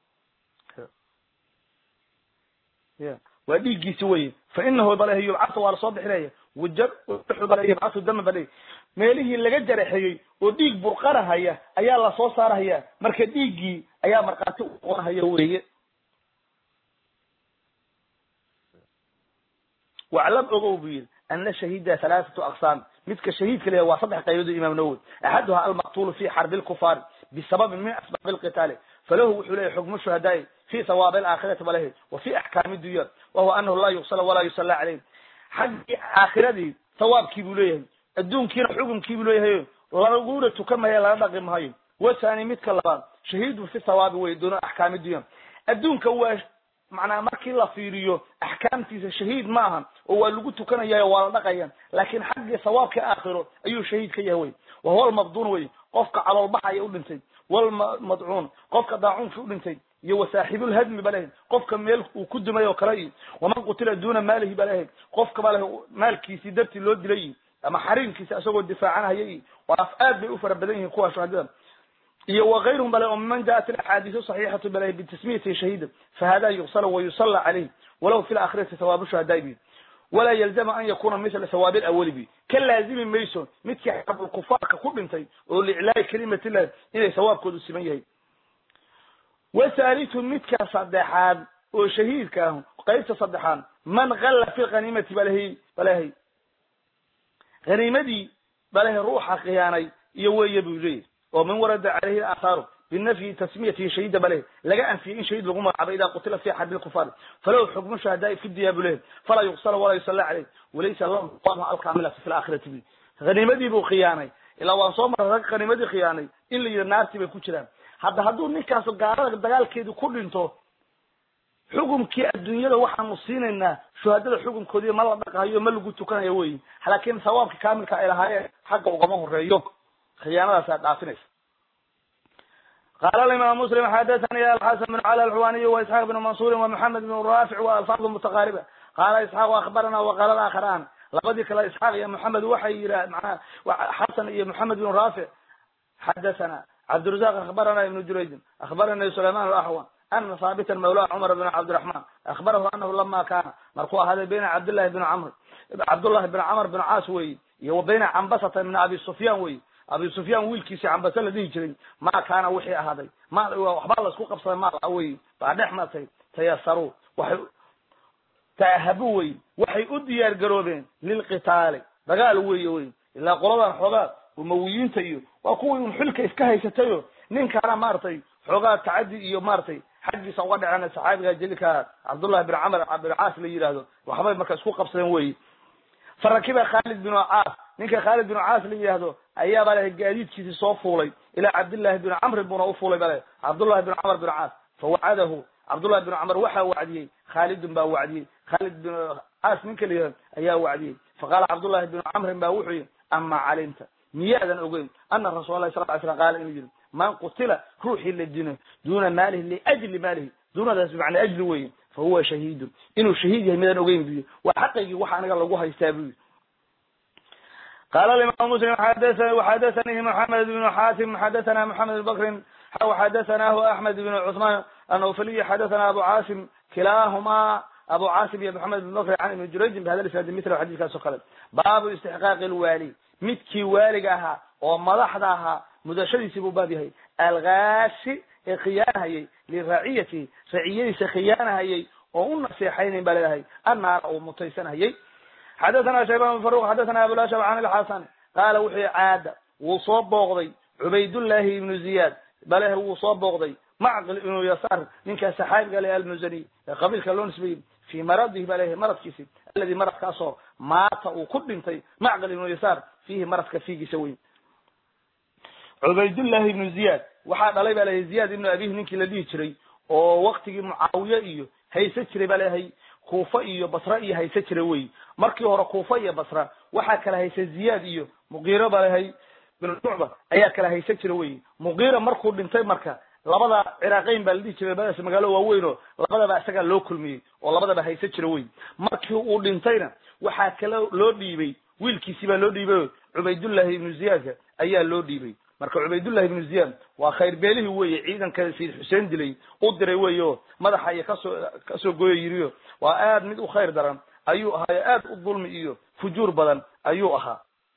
يا وديغي سوي فانه بله يبعث على صبح ليه وجر بله يبعث الدم بله meelihii laga jaraxay oo dhiig burqarahaya ayaa la soo saaraya marka dhiigii ayaa marqaati u qorahaya weeye wa'lam ogow أن شهيد ثلاثة أقسام مثل شهيد كله وصدح قيود الإمام نووي أحدها المقتول في حرب الكفار بسبب من أسباب القتال فله وحوله حكم الشهداء في ثواب الآخرة وله وفي أحكام الدنيا وهو أنه لا يصلى ولا يصلى عليه حق آخرة ثواب كيبوليه الدون كينا حكم كيبوليه ولا نقول تكمل لا نقيم هاي والثاني مثل كلام شهيد في ثواب ويدون أحكام الدنيا الدون كواش macnaa markii la fiiriyo axkaamtiisa shahiid maahan oo waa lagu tukanaya waa la dhaqayaan laakiin xagga sawaabka aakhiro ayuu shahiid ka yahay wa huwa al-mabdun way qofka calool baxaya u dhintay wal mad'un qofka daacun u dhintay iyo wasaaxibul hadmi balahi qofka meel uu ku dumay oo kale waman qutila duna maalihi balahi qofka balahi maalkiisi darti loo dilay ama xariimkiisa asagoo difaacanayay waa afaad bay u fara badan yihiin kuwa shahaadada iyo وغيرهم بل من جاءت الاحاديث الصحيحه بل بتسميته شهيدا فهذا يغسل ويصلى عليه ولو في الاخره ثواب الشهداء ولا يلزم ان يكون مثل ثواب الاول به كلازم ميسون متى حب الكفار كقبنتي ولعلاء كلمه الله الى ثواب كود سميه وثالث متى صدحان وشهيد كان قيس صدحان من غل في غنيمه بله بله غنيمتي بله روح خياني يوي بوجيه ومن ورد عليه الآثار بالنفي تسميته شهيد بله لقى أن في إن شهيد لغمة عبيدا قتل في حد الكفار فلو حكم شهداء في الدياب له فلا يغسل ولا يصلى عليه وليس الله قامها الكاملة في الآخرة به غنيمتي بو خياني إلا وانصوم رزق غنيمتي خياني إلا ينارتي بكتلان هذا هدو نكاس القارة دقال كيدو كل انتو حكم كي الدنيا لو وحا مصين إنه شهداء الحكم كودي مالا دقايو ملقو تكون يوي لكن ثوابك كامل كإلهاي حق وقامه الرئيو خيانة سادعفنس قال الإمام مسلم حدثني الحسن بن علي الحواني وإسحاق بن منصور ومحمد بن رافع وألفاظ متقاربة قال إسحاق أخبرنا وقال الآخران لقد كلا إسحاق يا محمد وحي مع حسن يا محمد بن رافع حدثنا عبد الرزاق أخبرنا ابن جريج أخبرنا سليمان الأحوى أن ثابت المولى عمر بن عبد الرحمن أخبره أنه لما كان مرفوع هذا بين عبد الله بن عمرو عبد الله بن عمرو بن عاص وي وبين عنبسة من أبي سفيان وي أبي سفيان ويلكيسي عنبسة الذي يجري ما كان وحي هذا ما وحبال الله سكوك بصر ما قوي بعد احمد تيسروا وحي تأهبوا وحي أديار قروبين للقتال دقالوا وي وي إلا قرابا حوغات ومويين تيو وقوي حلك إفكاهي ستيو نين كان مارتي حوغات تعدي إيو مارتي حقي سواد عن السحابي جلك عبد الله بن عمر عبد العاص اللي يراهدو وحبايب مكا سكوك بصر وي فركب خالد بن عاص نينك خالد بن عاص اللي يراهدو أيها بله الجديد صوفولي إلى عبد الله بن عمرو بن أوفولي بله عبد الله بن عمرو بن عاص فوعده عبد الله بن عمرو وحى وعديه خالد بن وعديه خالد بن عاص منك اللي أيها وعديه فقال عبد الله بن عمرو بن وحي أما علمت ميادا أقول أن الرسول الله صلى الله عليه وسلم قال إن من قتل روحي للدين دون ماله لأجل ماله دون ذلك معنى أجل وين فهو شهيد إنه شهيد يميدا أقول به وحقه وحى نقل الله يستابه قال الإمام مسلم حدثني وحدثني محمد بن حاتم حدثنا محمد بن بكر وحدثناه أحمد بن عثمان النوفلي حدثنا أبو عاصم كلاهما أبو عاصم يا محمد بن بكر عن ابن جريج بهذا الإسناد مثل حديث كان سقط باب استحقاق الوالي متكي والجها وملحدها مدشدي سبوا بابه الغاشي خيانه لرعيته رعيته خيانه هي وأن سيحين بلده النار أو متيسنه هي حدثنا شيبان بن فروخ حدثنا أبو الأشعث عن الحسن قال وحي عاد وصاب بغضي عبيد الله بن زياد بله وصاب بغضي معقل بن يسار منك سحاب قال المزني قبيل كلون سبيل في مرضه بله مرض كيسي الذي مرض كاسو مات وقد انتي معقل بن يسار فيه مرض كفيق سوي عبيد الله بن زياد وحاد علي بله زياد بن أبيه منك الذي يجري ووقته معاوية إيو هيسا جري بله كوفة iyo basra iyo haysa jiray way markii hore Kuufa iyo basra waxa kala haysa Ziyaad iyo Mughira balahay bin Tu'ba ayaa kala haysa jiray way Mughira markuu dhintay marka labada Ciraaqeyn baa lidii jiray badaas magaalo waaweyn oo labadaba isaga loo kulmiyay oo labadaba haysa jiray way markii uu dhintayna waxa kala loo dhiibay wiilkiisa baa loo dhiibay Ubaydullah ibn Ziyaad ayaa loo dhiibay marka Ubaydullah ibn Ziyaad waa khayr beelihi weeye ciidanka Sayyid Hussein dilay u diray weeyo madaxa ay ka soo ka soo gooyay yiriyo waa aad mid u khayr daran ayuu ahaa aad u dulmi iyo fujuur badan ayuu ahaa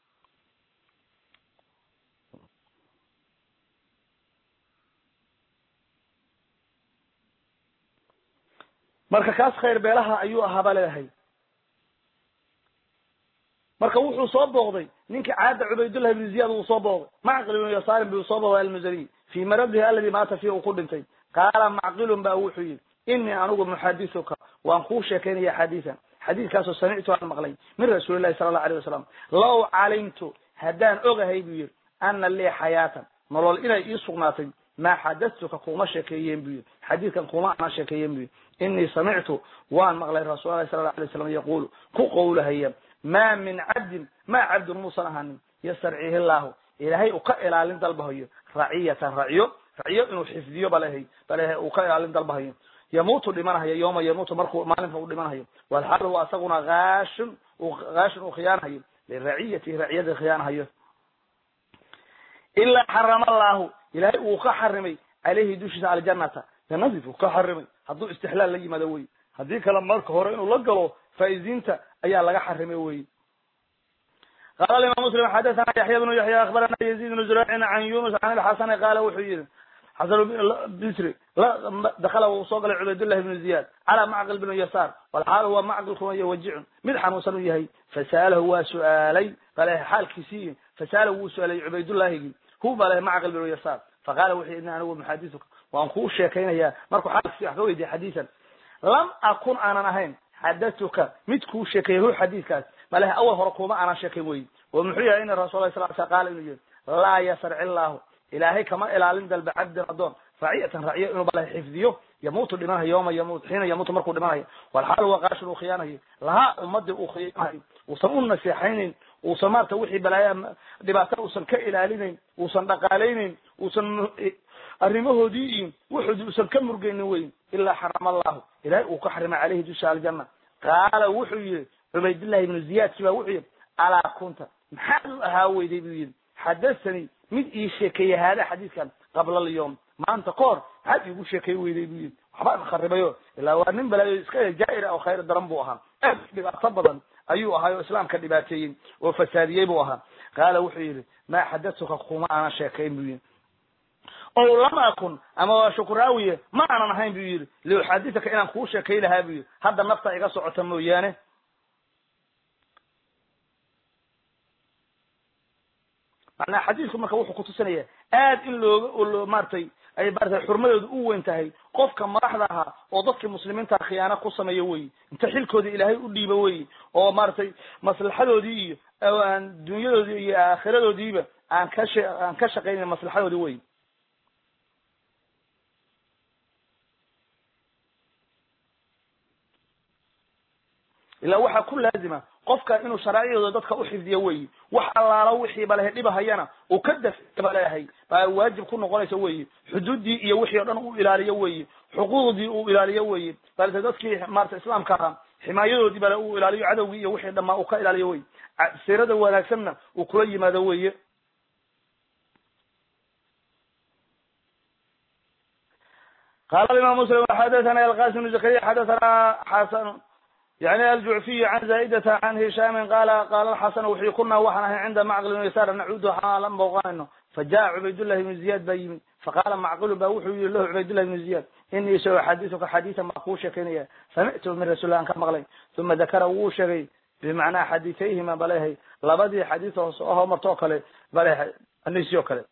marka kaas khayr beelaha ayuu ahaa baleeyahay marka wuxuu soo booqday ninka caada Ubaydullah ibn Ziyad uu soo booqday Ma'qil ibn Yasar bi soo booqday al-Muzani fi maradihi alladhi maata fihi ku dhintay qaala Ma'qil ba wuxuu yiri inni anugu muhaddithuka waan ku sheekeynaya xadiisan xadiiskaas oo samiictu aan maqlay min rasuulillaah sallallahu alayhi wasallam law alimtu hadan ogahay buu yiri anna li hayatan nolol inay ii sugnaatay ما حدثتك كوما شكيين بي حديث كان كوما أنا شكيين بي إني سمعت وان مغلى الرسول الله صلى الله عليه وسلم يقول كو قوله هي ما من عبد ما عبد موسى يسرعيه الله إلهي أقائل على البهي رعية رعيه رعيه إنه حفظيه بلهي بلهي أقائل على البهي يموت لمن هي يوم يموت مركو ما لم لمن هي والحال هو أسقنا غاش وغاش وخيانة هي للرعية رعية خيانة هي إلا حرم الله إلهي وكحرمي عليه دوشة على الجنة ينزف وكحرمي هذو استحلال لي مدوي هذيك لما مركو هو إنه لقلو فإذنت أيها لقى حرمي وي قال الإمام مسلم حدثنا يحيى بن يحيى أخبرنا يزيد بن زريع عن يونس عن الحسن قال وحيد حسن بن لا دخل وصوغ عبيد الله بن زياد على معقل بن يسار والحال هو معقل كما يوجع مدحا وسنيه فسأله هو سؤالي قال حال كسي فسأله سؤالي عبيد الله هو قال معقل بن يسار فقال وحيد أنا هو محدثك وأنكو شيكين يا مركو حال كسي أحكوه حديثا لم أكن أنا نهين حدثتك متكو شيكيه حديثك بله أول هرقوما أنا شكوي ومحيي إن الرسول صلى الله عليه وسلم قال إنه لا يسرع الله إلهي كما إلى لند البعد الأدون رعية رعية إنه بله حفظيه يموت لمنها يوم يموت حين يموت مركو لمنها والحال هو قاشر وخيانه لها أمد وخيانه وصنون نسيحين وصمار توحي بلايا دباتا وصن كإلالين وصن دقالين وصن أرمه ديين وحد وصن كمرقين وين إلا حرم الله إلهي وكحرم عليه دوشة الجنة قال وحي عبيد الله بن زياد سوى وحي على كنت محل هاوي دي بيين حدثني من اي شيكي هذا حديث كان قبل اليوم ما انت قور حد يقول شيكي ويدي بيين وحبا مخربيو الا وانين بلا اسكاي جائر او خير درن بو اها طبعا ايوه هاي اسلام كدباتين وفساديه بو اها قال وحي ما حدثتك قوما انا شيكين بيين او لما اكن اما شكراويه ما انا نحين بيين لو حديثك ان كو شيكي لها بيين هذا نفط ايغا سوقته مويانه معنى حديثكم marka wuxuu ku tusinaya aad in loo maartay ay bartay xurmadoodu u weyntahay qofka madaxda aha oo dadka muslimiinta khiyaano ku sameeyo way inta xilkooda ilaahay u dhiibo way oo maartay maslaxadoodii iyo aan dunyadoodii iyo aakhiradoodiiba aan ka aan ka shaqeynay maslaxadoodii way ila waxa ku laazima qofka inuu sharaa'icooda dadka u xifdiyo way wax allaala wixii balahay dhibahayana oo ka dafbalahay baa waajib ku noqonaysa way xuduudii iyo wixii dhan uu ilaaliyo way xuquuqdii uu ilaaliyo way bal dadkii maarta islaamka ah ximaayadoodii bala uu ilaaliyo cadawgii iyo wixii dhamma uu ka ilaaliyo way sirada wanaagsanna uu kula yimaado way قال الإمام مسلم حدثنا القاسم بن زكريا حدثنا حسن يعني الجعفي عن زائدة عن هشام قال قال الحسن وحي كنا وحنا عند معقل بن يسار نعود حالا بوغانه فجاء عبيد الله بن زياد بيمن فقال معقل بوحي له عبيد الله بن زياد إني سوى حديثك حديثا مقوشا كنيا سمعت من رسول الله كما قال ثم ذكر وشغي بمعنى حديثيهما بلاه لبدي حديثه صوه مرتوكله بلاه النسيوكله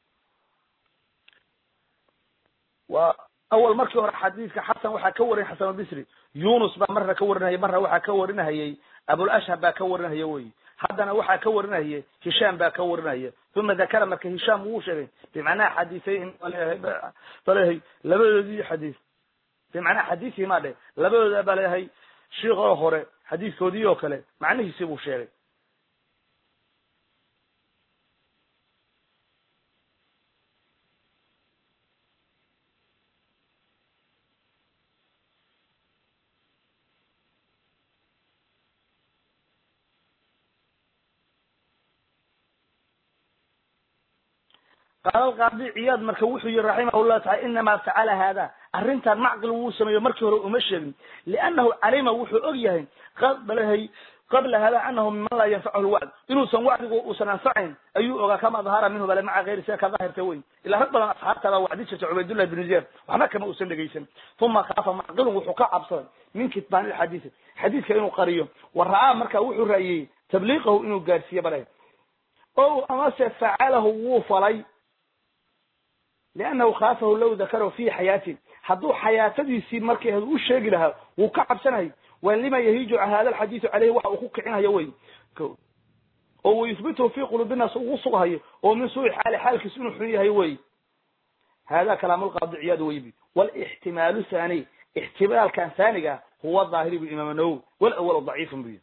وأول مركب حديثك حسن وحا كوري حسن البصري يونس با مره كورناي مره waxa ka warinayay Abu al-Ashhab ba ka warinayay way hadana waxa ka warinayay Hisham ba ka warinayay thumma dhakara marka Hisham uu sheegay bimaana xadiisayn walahi labadoodii xadiis bimaana xadiisi ma dhe labadooda balahay sheekho hore xadiiskoodii oo kale macnihiisa uu sheegay قال القاضي عياض marka wuxuu yiri rahimahullah ta'ala inma fa'ala hada arintan macqal uu sameeyo markii hore uma sheegin li'annahu alima wuxuu og yahay qablahay qabla hada annahu man la yanfa'u alwa'd inuu san wa'digu uu san anfa'in ayuu oga kama dhahara minhu bal ma'a ghayr saka dhahirta weyn ila rabban asxaabta wa'disha Ubaydullah ibn Ziyad waxna kama uu san dhageysan thumma khafa macqal wuxuu ka cabsan min kitban alhadith hadithka inuu qariyo waraa marka wuxuu raayay tabliiqahu inuu gaarsiyo balay oo ama fa'alahu wuu falay لأنه خافه لو ذكره في حياته حدو حياته سي مركي هذا وشيغ لها وكعب سنه ولما يهيج هذا الحديث عليه وحقوق عنها يوين او يثبته في قلوبنا وصغها ومن سوء حال حال كسون حنيه يوين هذا كلام القاضي عياض ويبي والاحتمال الثاني احتمال كان ثاني هو الظاهري بالإمام النووي والأول ضعيف به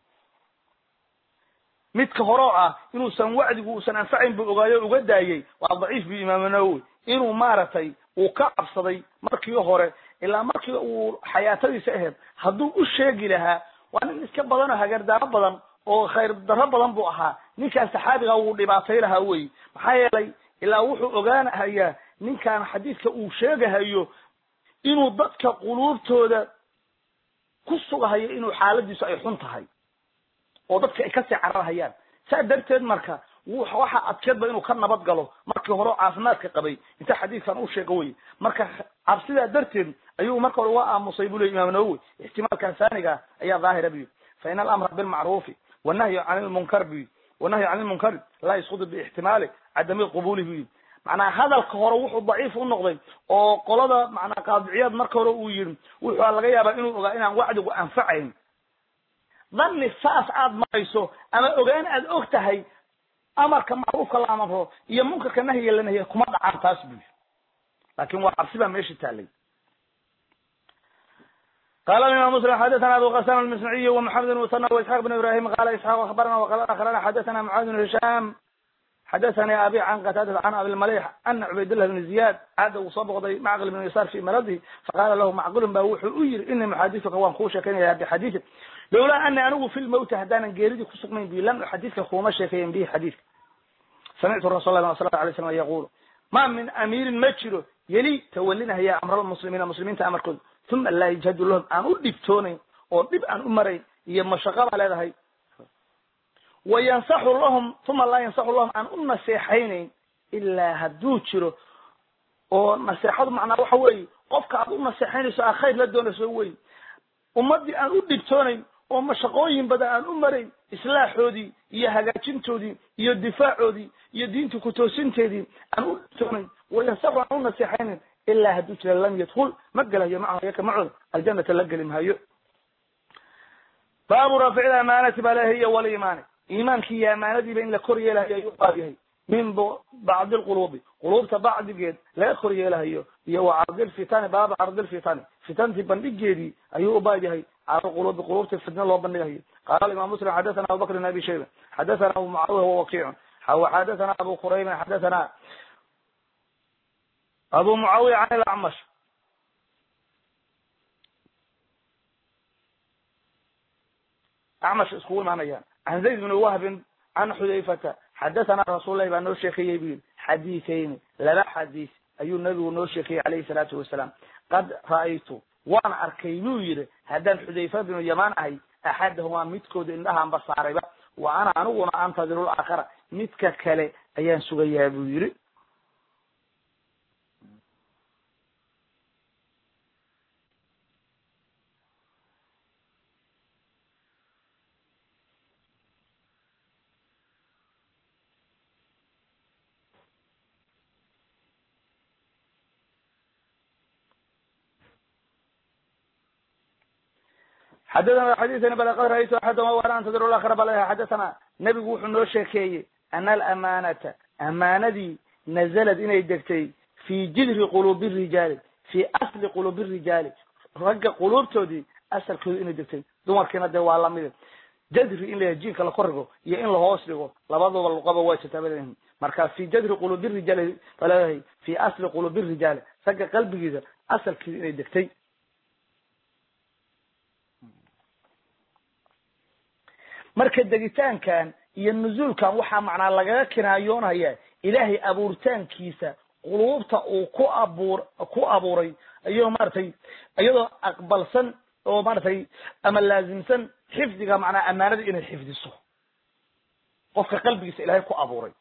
midka hore ah inuu san wacdigu uu san anfacin buu ogaayo uga daayay waa dhaif bi imaam Nawawi inuu maaratay uu ka cabsaday markii hore ilaa markii uu xayaatadiisa ahayd haduu u sheegi lahaa waa nin iska badan hagardaamo badan oo khayr daro badan buu ahaa ninka saxaabiga uu dhibaatay lahaa way maxaa yeelay ilaa wuxuu ogaanayaa ninkan xadiiska uu sheegahayo inuu dadka quluubtooda ku sugahayo inuu xaaladiisu ay xun tahay oo dadka ay ka sii cararayaan saa darteed marka waxa adkeedba inuu ka nabad galo markii hore caafimaadka qabay inta xadiiskan uu sheego way marka cabsida darteed ayuu marka hore waa musaybu imaam Nawawi ihtimaalkan saaniga ayaa zaahira bi fa in al-amr bil ma'ruf wa nahy 'an al-munkar bi wa nahy 'an al-munkar la yasqud bi ihtimali adami qabulihi macna hadalka hore wuxuu dhaif u noqday oo qolada macna qaadiciyad marka hore uu yiri wuxuu laga yaabaa inuu ogaa inaan wacdigu anfacayn ظن الساس عاد مريسو اما اوغان اد اوغتahay amarka macruufka la amro iyo munkarka nahyi la nahyi kuma dhacaan taas bi laakiin waa qabsiba meesha taalay قال الإمام مسلم حدثنا أبو غسان المسمعي ومحمد بن مثنى وإسحاق بن إبراهيم قال إسحاق أخبرنا وقال آخرنا حدثنا معاذ بن هشام حدثني أبي عن قتادة عن أبي المليح أن عبيد الله بن زياد عاد وصبغ معقل بن يسار في مرضه فقال له معقل بوح أير إن محادثك قوام خوشة كان يهدي حديثك لولا أني أنه في الموت هدانا جيريدي كسقمين بي لم حديثك خوما شيخين به حديث سمعت الرسول الله صلى الله عليه وسلم يقول ما من أمير مجره يلي تولينا هي أمر المسلمين المسلمين تأمر كل ثم لا يجد لهم أن أدبتوني أدب أن أمري يمشقب على هذا وينصح لهم ثم لا ينصح لهم أن أنصحين إلا هدوتشرو ونصيحة معنا وحوي قفك أبو نصيحين سؤال خير لدون سوي ومدي أن أدبتوني ومشقوين بدأ أن أمري إصلاحودي يا هجاجنتودي يا دفاعودي يا دينتو كتوسنتدي أن أدبتوني وينصح أن أنصحين إلا هدوتشرو لم يدخل مجله يا معه يك معه الجنة لجل مهيو باب رفع الأمانة بالهية والإيمان إيمان كي أمانتي بين لكوريا لها يقابله من بعض القلوب قلوب بعض جد لا كوريا لها يو عرض الفتان باب عرض الفتان فتان في بندق جدي أيوه باجي على قلوب قلوب الفتنة الله بندقه قال الإمام مسلم حدثنا أبو بكر بن أبي شيبة حدثنا أبو معاوية ووكيع حدثنا أبو خريمة حدثنا أبو معاوية عن الأعمش أعمش اسكول معنا يعني عن زيد بن وهب عن حذيفة حدثنا رسول الله بأنه الشيخ يبين حديثين لا حديث أي النبي ونو الشيخ عليه الصلاة والسلام قد رأيت وأنا أركينوير هذا حذيفة بن يمان أي أحدهما متكود إنها بصاربة وأنا أنونا أنتظر الآخر متك كله أيان سويا بير حدثنا حديثنا بل قد رأيت أحدهما وأنا أنتظر الآخر بل حدثنا نبي وحو نو شيكي أن الأمانة أمانة دي نزلت إني دكتي في جذر قلوب الرجال في أصل قلوب الرجال رجع قلوب تودي أصل كل إني دكتي دمر كنا دوا الله ميد جذر إن يجين كلا خرجوا يا إن لهوسلوا لبعضه واللقبة ويتتابعهم مركز في جذر قلوب الرجال فلا في أصل قلوب الرجال رجع قلب جذر أصل كل إني دكتي marka degitaankan iyo nuzuulkan waxa macna laga kinaayoonaya ilaahay abuurtaankiisa quluubta uu ku abuur ku abuuray ayuu martay ayadoo aqbalsan oo martay ama laazimsan xifdiga macna amaanada inay xifdiso qofka qalbigiisa ilaahay ku abuuray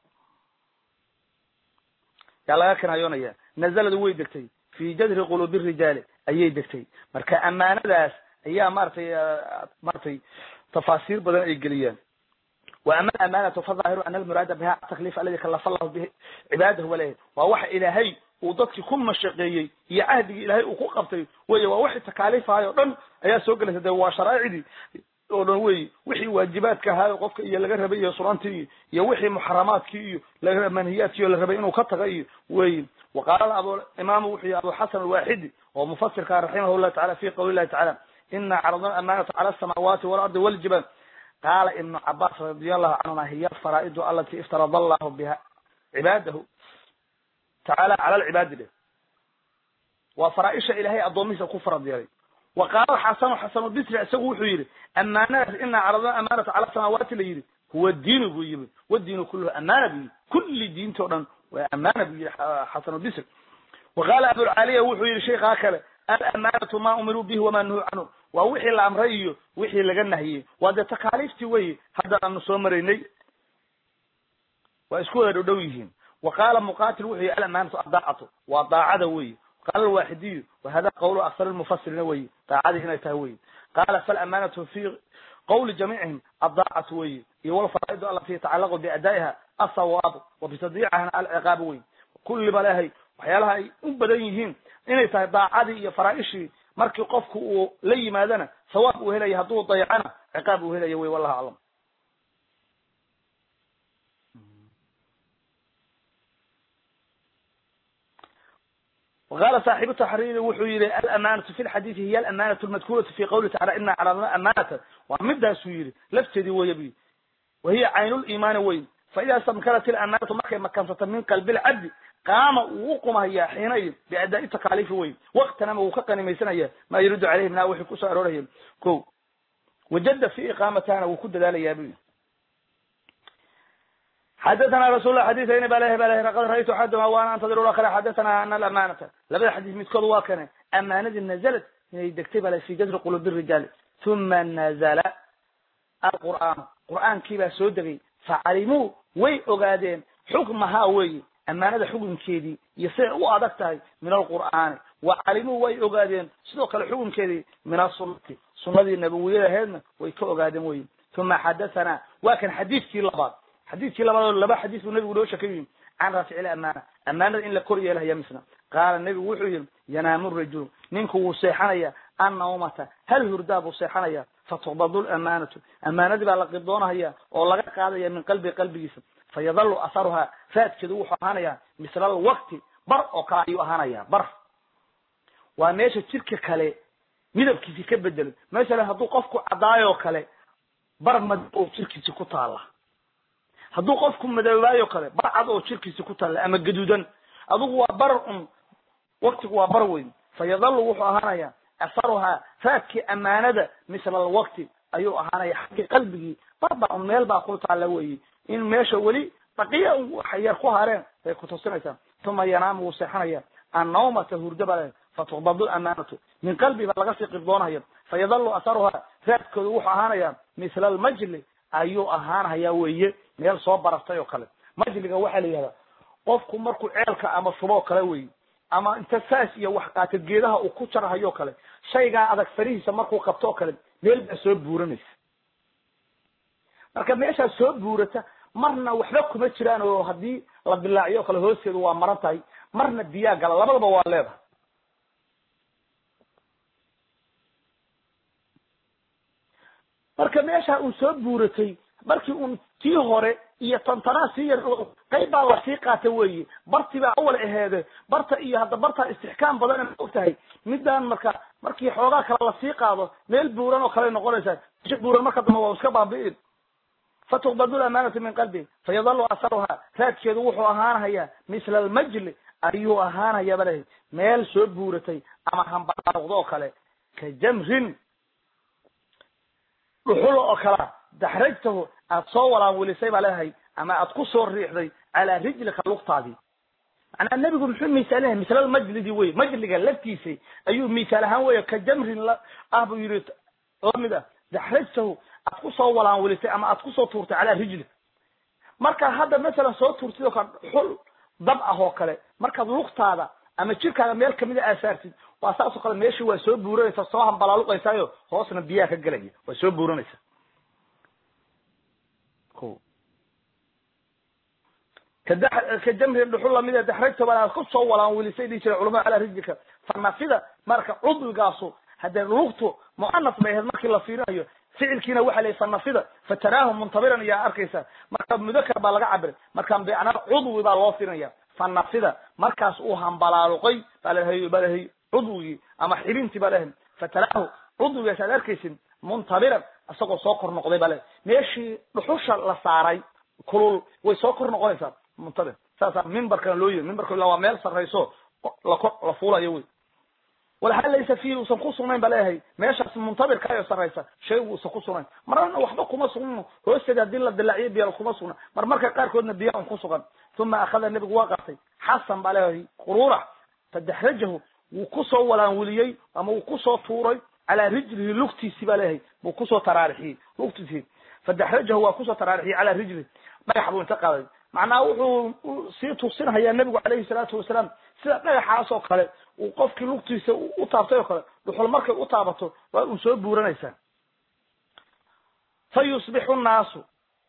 yaa laga kinaayoonaya nazaladu way degtay fi jadri qulubi rijal ayay degtay marka amaanadaas ayaa martay martay تفاسير بدن أي جليان وأما الأمانة فظاهر أن المراد بها التكليف الذي كلف الله به عباده وله ووحي إلهي وضدك كم مشقيي يعهد إلهي وقوقبتي ووحي تكاليف هاي رن أي سوق له دوا شرائعي oo dhan wey wixii waajibaadka ahaa qofka iyo laga rabay iyo sunnantii iyo wixii muharramaadkii iyo laga manhiyaadkii la rabay inuu ka tagay wey وقال ابو امام وحي ابو حسن الواحدي ومفسر كان رحمه الله تعالى في قول الله تعالى إن عرضنا الأمانة على السماوات والأرض والجبال قال ابن عباس رضي الله عنهما هي الفرائض التي افترض الله بها عباده تعالى على العباد له وفرائش إلهي الضميس كفر ديالي وقال حسن حسن البصري اسوي حيره أمانة إن عرضنا أمانة على السماوات ليري هو الدين بيجي والدين كله أمانة بي كل دين تورن وأمانة بي حسن البصري وقال أبو العالية وحير شيخ هكذا الأمانة ما أمروا به وما نهوا عنه ووحي الأمري وحي لجنه وهذا تكاليف توي هذا النصومريني واسكوا دويهم وقال مقاتل وحي الأمانة أضاعته وضاعته وي قال الواحدي وهذا قول أكثر المفسرين وي تعالى هنا تهوي قال فالأمانة في قول جميعهم أضاعت وي والفرائض التي تتعلق بأدائها الصواب وبتضييعها العقاب وي كل بلاهي waxyaalaha ay u badan yihiin inay tahay daacadii iyo faraaishii markii qofku uu la yimaadana sawaab uu helayo haduu dayacana ciqaab uu helayo way wallahi alam وقال صاحب التحرير وحير الأمانة في الحديث هي الأمانة المذكورة في قوله تعالى إن عرضنا أمانة ومدها سوير لفتدي ويبي وهي عين الإيمان وين فإذا استمكنت الأمانة مكة مكانة من قلب العبد قام وقم هي حينئذ بأداء التكاليف وين وقتنا وكقنا ميسنا ما يرد عليه من وحي كسر كو وجد في إقامتنا وكد ذلك يا ابي حدثنا رسول الله حديثين بلاله بلاله لقد رأيت حدثنا وانا انتظر الاخر حدثنا ان الامانه لبدا حديث متكد واكنه امانه نزلت هي تكتب في جذر قلوب الرجال ثم نزل القران قران كيبا سو دغي فعلموا وي اوغادين حكمها وي امانه حكمkeedii yasay u adagtahay min alquraan وعلموا وي اوغادين sidoo kale xukunkeedii min as-sunnati sunnadii nabawiyada way ka ogaadeen way ثم حدثنا وكان حديثي لبعض حديث لما لبا حديث النبي ولو شكيين عن رافع الامانه امانه ان لا كوريا لها يمسنا قال النبي وحي ينام الرجل منكم وسيحنيا ان نومته هل هرداب وسيحنيا فتقبض الامانه امانه بلا قدونها هي او لا قاديا من قلبي قلبي فيظل اثرها فاتكد وحانيا مثل الوقت بر او كايو هانيا بر وماشي تلك كله midabkiisa ka bedel mesela haduu qofku cadaayo kale bar mad oo jirkiisa ku taala haduu qofku madawaayo kale barcad oo jirkiisa ku taala ama gaduudan adugu waa bar um waqtigu waa bar weyn fayadallu wuxuu ahaanaya asaruha faaki amaanada misal alwaqti ayuu ahaanaya xaqi qalbigi barba meel baa ku taala weey in meesha wali baqiya waxyar ku hareen ay ku tusinaysaa tuma yanaamu saxanaya an-nawmata hurdaba فتقبض الأمانة من قلبي بلغ في قبضونها فيظل أثرها ذاتك وحهانيا مثل المجل أيو أهانها يوية ميل صوب برفتي وقلب مجل قوحة ليها قفكم مركو عيالك أما صباك لوي أما انت ساسية وحقات الجيدها وكترها يوكلب شيء قاعدك فريسة مركو قبطو قلب ميل بأسوب بورنس مركب ميشا سوب بورتا مرنا وحبكم اتشران وهدي رب الله يوكلب هوسيد ومرتاي مرنا الدياء قال الله بلبا واليبها marka meesha uu soo buuratay markii uu tii hore iyo tantaraasi qayb baa la sii qaatay weeye bartiba awal aheede barta iyo hadda barta istixkaam badan u tahay midaan marka markii xoogaa kala la sii qaado meel buuran oo kale noqonaysa buuran marka dama waa iska baabi'id فتقبض الأمانة من قلبي فيظل أثرها فاتكد وحو أهانها مثل المجل أيو أهانها يا بلهي ميل سو بورتي أما هم بقى كله كجمر وحلو أكلا دحرجته أتصور ولسيب عليها أما أتقصر ريحي على رجلك اللقطة دي أنا النبي يقول محمد مثالها مثال المجل دي وي مجل قال لفتيسي أيوه مثالها وي كجمر أبو يريد لمده دحرجته أتقصر ولسيب أما أتقصر طورت على رجلك مركا هذا مثلا صوت طورتي كان حل ضبع هو كله مركا اللقطة هذا أما تشيك على ميل كمية أساسي وأساسه قال ماشي وسوب بورنيسا صواحا بلالوق يسايو hoosna biyaha ka galay way soo buuranaysa ko kada ka jamri dhuxul mid daxrayto wala ku soo walaan wali saydi jira culumada ala rijka fanafida marka udulgaaso hada luqto muannaf ma yahay markii la fiirayo ficilkiina waxa la fanafida fataraahu muntabiran ya arkaysa marka mudakar baa laga cabiray marka beecna cudwi baa loo firinaya fanafida markaas uu hambalaaluqay balahay balahay cudwi ama xibinti balahay fataraahu cudwiga saad arkaysin muntabiran asagoo soo kor noqday bale meeshii dhuxusha la saaray kulul way soo kor noqonaysaa muntabir saasa minbarka loo yiri minbarka waa meel sareyso la la fuulayo way wala laysa fihi usan ku sugnayn baleehay meeshaas muntabir ka sareysa shay uu usan ku sugnayn marna waxba kuma sugno hoosteeda hadii la dilaaciyo biyo kuma sugna mar marka qaar koodna biyo aan ku sugan thumma akhadha nabigu waa qaatay xasan baleehay qurura fadahrajahu wuu ku soo walaan waliyay ama wuu ku soo tuuray على رجله لقتي سباله وكسو ترارحي لقتي فدحرجه هو كسو ترارحي على رجله ما يحبون تقال معناه وحو سيتو سنها يا النبي عليه الصلاه والسلام سida dhagaxaasoo kale uu qofkii lugtiisa u taabtay kale wuxuu markay u taabato waa uu soo buuranaysaa fayusbihu an-nasu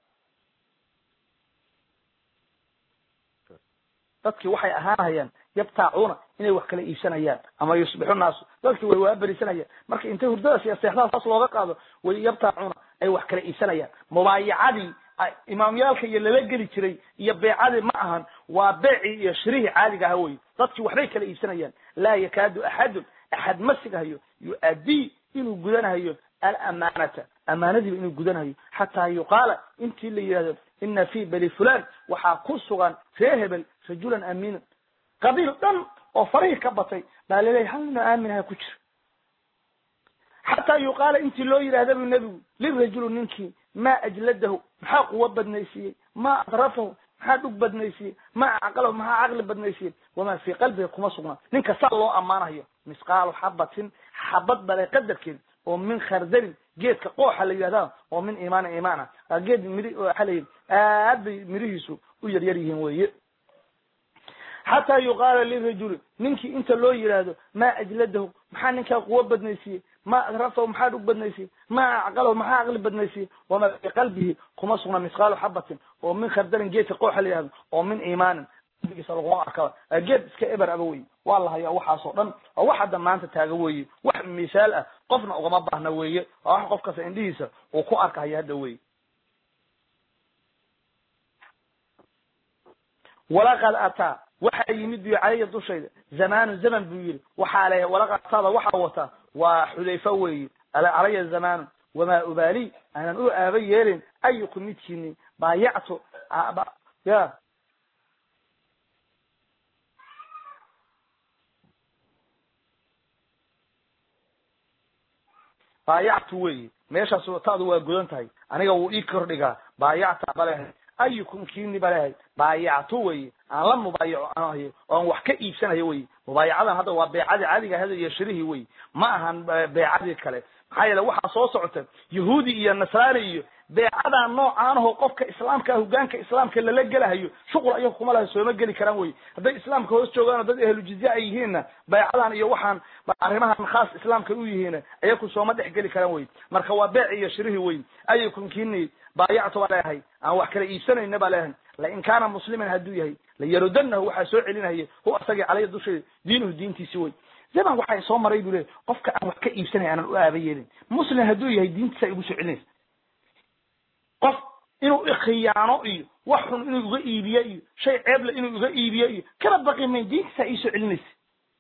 dadkii waxay ahaanayaan yabtaacuna inay wax kala iibsanayaan ama yusbihu an-nasu dadkii way waabarisanayaan marka inta hurdada iyo seexdaas looga qaado way yabtaacuna ay wax kala iibsanayaan mubaayacadi imaamyaalka iyo lala geli jiray iyo beecadi ma ahan waa beeci iyo shirihi caadiga ah way dadkii waxbay kala iibsanayaan la yakadu ahad ahad masigayo yuadi inuu gudanayo al-amanata amanadii inuu gudanayo hatta yuqala intii la yiraahdo inna fi bali fulan waxa ku sugan reehbel rajulan amin qabil dan oo fariiq ka batay baa leeyahay halna aaminaha ku jira hatta yuqala intii loo yiraahdo nabigu lirajul ninki ما أجلده محا قوة بدنيسية ما أطرفه محا دق بدنيسية ما عقله محا عقل بدنيسية وما في قلبه كما سقنا ننك صار الله أمانه هي مسقال حبة حبت بلا يقدر كين ومن خردل جيت كقوح اللي هذا ومن إيمان إيمانه جيت مري حليل أبي مريسو وير يريهم وير حتى يقال للرجل منك أنت لو يرادو ما أجلده محا ننك قوة بدنيسية ما أدرفه محاد بدنيسي ما عقله ما عقل بدنيسي وما في قلبه خمسنا مثقال حبة ومن خردل جيت قوح لهذا ومن إيمان بيصلوا أكثر جد كإبر أبوي والله يا وحى صدام واحد ما أنت تاجوي واحد مثال قفنا وغمضه نوية واحد قف كسر إنديسة وقارك هي هدوي ولا قال أتى waxa yimid bi calayda dushayda zamaan zaman buu yiri waxa leeyahay walaqa tada waxa wata waa xulayfa weey ala alayya zaman wama ubali ana u aabay yeelin ayukum midkiini baayactu ya baayactu weey meesha soo taadu waa gudan tahay aniga wuu ii kordhiga baayacta baleehay ayukum kiini baleehay baayactu weey aan la mubaayaco anahay oo wax ka iibsanayo way mubaayacadan hadda waa beecadi caadiga hada iyo shirihi way ma ahan beecadi kale maxaa yeelay waxa soo socota yahuudi iyo nasraani iyo beecada noocaan oo qofka islaamka hogaanka islaamka la galahayo shuqul ayagu kuma laha soo ma gali karaan way haday islaamka hoos joogaan dad ahlu jizya ay yihiin beecadan iyo waxaan arrimahan khaas islaamka u yihiin ayagu soo ma dhex gali karaan way marka waa beec iyo shirihi way ayukum kiini baayactu walahay aan wax kala iibsanayna balahan la in kana musliman haduu yahay la yarudannahu waxa soo celinayo oo asaga calay dushay diinuhu diintiisi way zaman waxa soo maray buu leeyahay qofka aan wax ka iibsanay aan u aabayeen muslim haduu yahay diintiisa ay ugu soo celinayso qof inuu ikhyaano iyo wax xun inuu uga iibiyo iyo shay ceeb la inuu uga iibiyo iyo kala baqimay diintiisa ay soo celinayso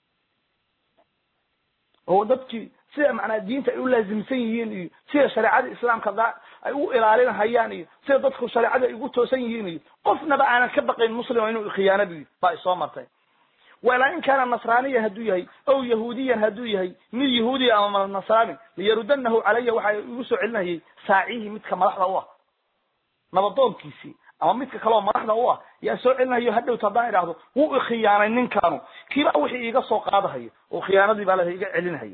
oo dadkii sida macna diinta ay u laazimsan yihiin iyo sida shariicada islaamka ay u ilaalin hayaan iyo sida dadku shariicada ay ugu toosan yihiin iyo qofna ba aan ka baqayn muslim inuu khiyaanadu ba soo martay wala in kana nasraaniya haduu yahay oo yahuudiyan haduu yahay mid yahuudi ama nasraani liyarudannahu alayya waxa ugu soo celinayay saacihi midka madaxda u ah nabadoonkiisi ama midka kale oo madaxda u ah yaa soo celinayo hadhow tabaan iraahdo wuu khiyaanay ninkaanu kiba wixii iga soo qaadahay oo khiyaanadii baa la iga celinaya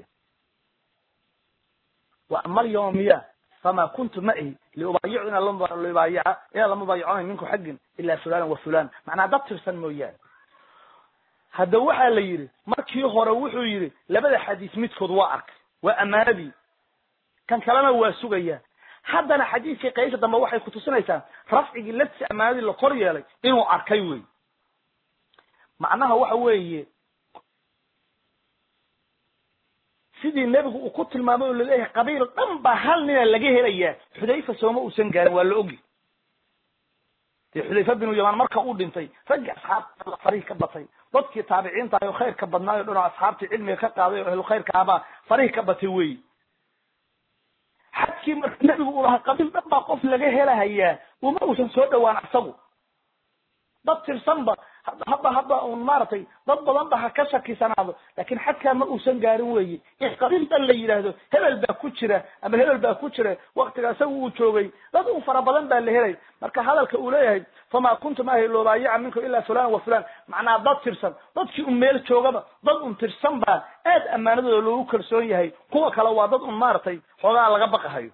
وأما اليومية فما كنت معي لأبايعنا لأبايع إلا لما بايعوني منكم حق إلا فلان وفلان معنى دكتور سنمويان هذا وحا ليري مركي هورا وحو يري لبدا حديث مدكود وارك وأمانبي كان كلامه واسوغيا هذا حديث في قيسة دم وحي كتوسنيسان رفعي لبس أمانبي لقرية لي إنه أركيوي معناها وحا ويه sidii nabigu uu ku tilmaamay oo leeyahay qabiil dhan ba hal nin laga helaya xudayfa sooma uu san gaarin waa la ogi xudayfa bin yaman marka uu dhintay rag asxaab fariiq ka batay dadkii taabiciinta ay khayr ka badnaayo dhan asxaabtii cilmiga ka qaaday oo khayr ka aba fariiq ka batay way xadkii marka nabigu uu lahaa qabiil dhan ba qof laga helaya uma uusan soo dhawaan asagu dad tirsanba hadda hadda uu maartay dad badan ba ka shakisanaado laakiin xadka ma uusan gaarin weeye in qabiil dhan la yiraahdo hebel baa ku jira ama hebel baa ku jira waqtigaas uu joogay dad uu fara badan baa la helay marka hadalka uu leeyahay fama kuntum ahi loo baayaa minkum illa fulan wa fulan macna dad tirsan dadkii uu meel joogaba dad uu tirsan ba aad amaanadooda loogu kalsoon yahay kuwa kale waa dad uu maartay xogaa laga baqahayo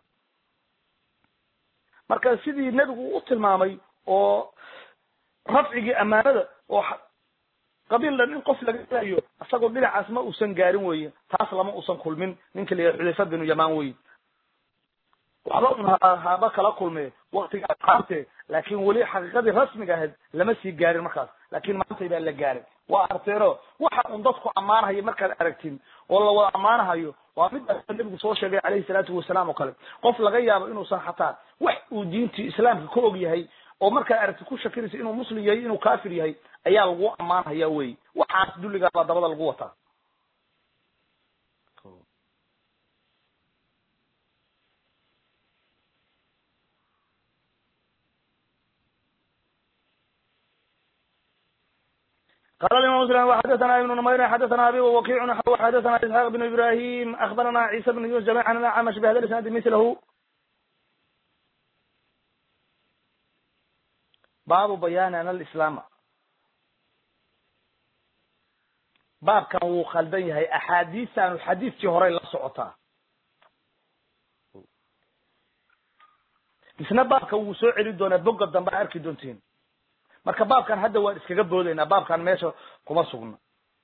marka sidii nabigu u tilmaamay oo rafcigi amaanada oo qabiil dhan in qof laga helayo asagoo dhinacaas ma uusan gaarin weeye taas lama uusan kulmin ninka leeyahay xudayfa bin yaman weeye waxba haba kala kulmay waqtiga asxaabte laakiin wali xaqiiqadii rasmiga ahayd lama sii gaarin markaas laakiin maanta baa la gaaray waa arteero waxa uu dadku amaanahay markaad aragtiin oo la wada amaanahayo waa mid nabigu soo sheegay calayhi salaatu wasalaam oo kale qof laga yaabo inuu san xataa wax uu diintii islaamka ka og yahay oo marka aragti ku shakiraysa inuu muslim yahay inuu kaafir yahay ayaa lagu amaanaya way waxa duliga dabada lagu wataa قال الإمام مسلم وحدثنا ابن نمير حدثنا أبي ووكيع وحدثنا إسحاق بن إبراهيم أخبرنا عيسى بن يونس جميعا عن الأعمش بهذا الإسناد مثله باب بيان أن الإسلام باب كان خلدين هي أحاديث عن الحديث في هراء الله سعطاه isna baabka uu soo celi doona bogga dambe arki doontiin marka baabkan hadda waa iskaga boodayna baabkan meesha kuma sugna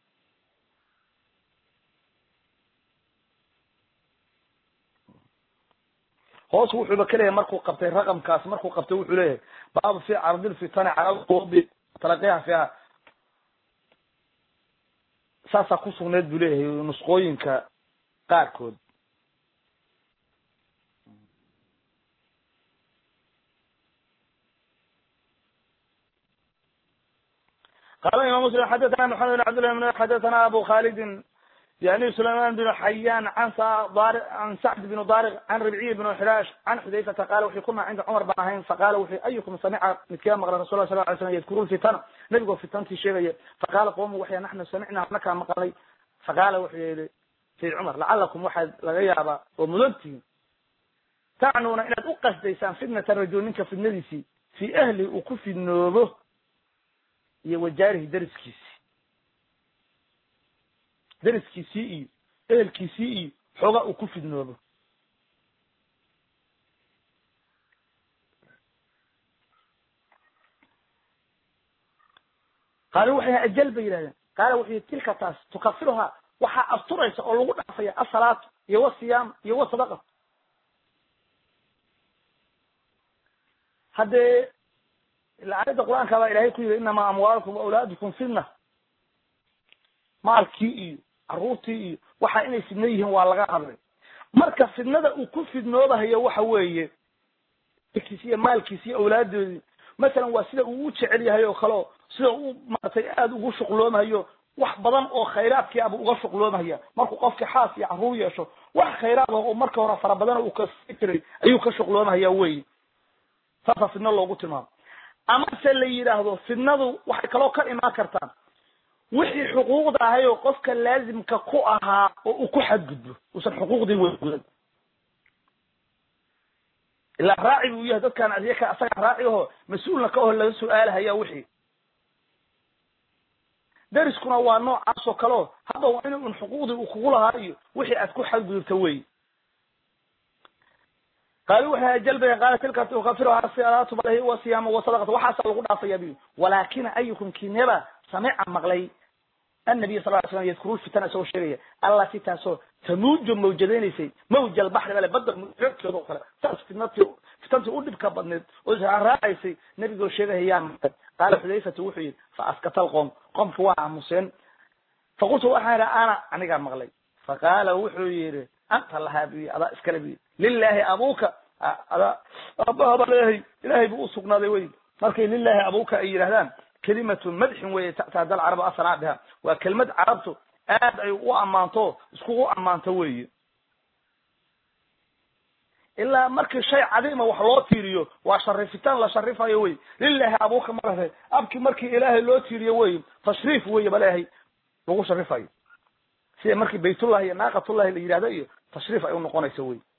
hoos wuxuu bakaleeyay markuu qabtay raqamkaas markuu qabtay wuxuu leeyahay baab fi ardil fitana ala qawbi talaqiha fiha saasa ku sugneed buu leeyahay nusqooyinka qaarkood قال الإمام مسلم حدثنا محمد بن عبد الله بن حدثنا أبو خالد يعني سليمان بن حيان عن عن سعد بن ضارق عن ربيعي بن حراش عن حذيفة قال وحي كنا عند عمر بن عهين فقال وحي أيكم سمع متكام مغرى رسول الله صلى الله عليه وسلم يذكرون الفتن نبقوا فتن في شيء فقال قوم وحي نحن سمعنا هناك مقالي فقال وحي في عمر لعلكم واحد لغيابا ومدنتي تعنون إلى أقص ديسان فتنة الرجل منك في النبي في أهل وكف النوبه يوجاره درس كيسي درس كيسي اهل كيسي حقا وكف النوبه قالوا وحي أجل بيلانا قالوا وحي تلك تاس تكفرها وحا أفطريس أو لغو دافيا الصلاة يو الصيام يو الصدقة هذا العادة القرآن كما إلهي كيف إنما أموالكم وأولادكم فتنة مالكي عروتي waxa inay fidnayihiin waa laga hadlay marka fidnada uu ku fidnoobahay waxa weeye kiisiya maalkiisa awlaadoodii mesela waa sida uu u jecel yahay oo kale sida uu maartay aad ugu shuqloomayo wax badan oo khayraadkii abu uga shuqloomaya markuu qofka xaas iyo caruur yeesho wax khayraad oo marka hore fara badan uu ka fikiray ayuu ka shuqloomaya weey safa fidna loogu tilmaamo ama se la yiraahdo fidnadu waxay kaloo ka imaan kartaa wixii xuquuqda ahay oo qofka laazimka ku ahaa oo uu ku xadgudbo usan xuquuqdii weyn ila raaci uu yahay dadkan adiyaka asaga raaciyo mas'uulna ka oo laga su'aalahay wixii dariskuna waa noocaas oo kale hadda waa inuu xuquuqdii uu kugu lahaayo wixii aad ku xadgudubta weey قالوا وحي جلبه قال تلك تكفرها الصلاة بله وصيام وصدقة وحصل لو دافيا بي ولكن ايكم كنبا سمع مغلي النبي صلى الله عليه وسلم يذكر فتنة سو شريه الله تاسو تموج موجدينيسي موج البحر ولا بدر موجكدو كلا تاس فتنتي فتنتي u dhibka badneed oo raacaysi nabiga sheegayaan قال حذيفة وحي فاسكت القوم قم فوا مسن فقلت واحد انا aniga maqlay faqaala wuxuu yidhi anta lahaa bi adaa iskale bi lilahi abuka adaa aabbaha baa leeyahay ilahay buu u sugnaaday wey markay lilahi abuka ay yidhahdaan kelimatu madxin weye ta'taada alcarab asnaa biha waa kelmad carabtu aad ay u ammaanto iskugu ammaanto weeye ilaa markii shay cadiima wax loo tiiriyo waa sharifitaan la sharifayo wey lilahi abuka malahe abki markii ilaahay loo tiiriyo wey tashriif weye baleeyahay lagu sharifayo sida markii baytullah iyo naaqatullah la yidhahdo iyo tashriif ay u noqonayso wey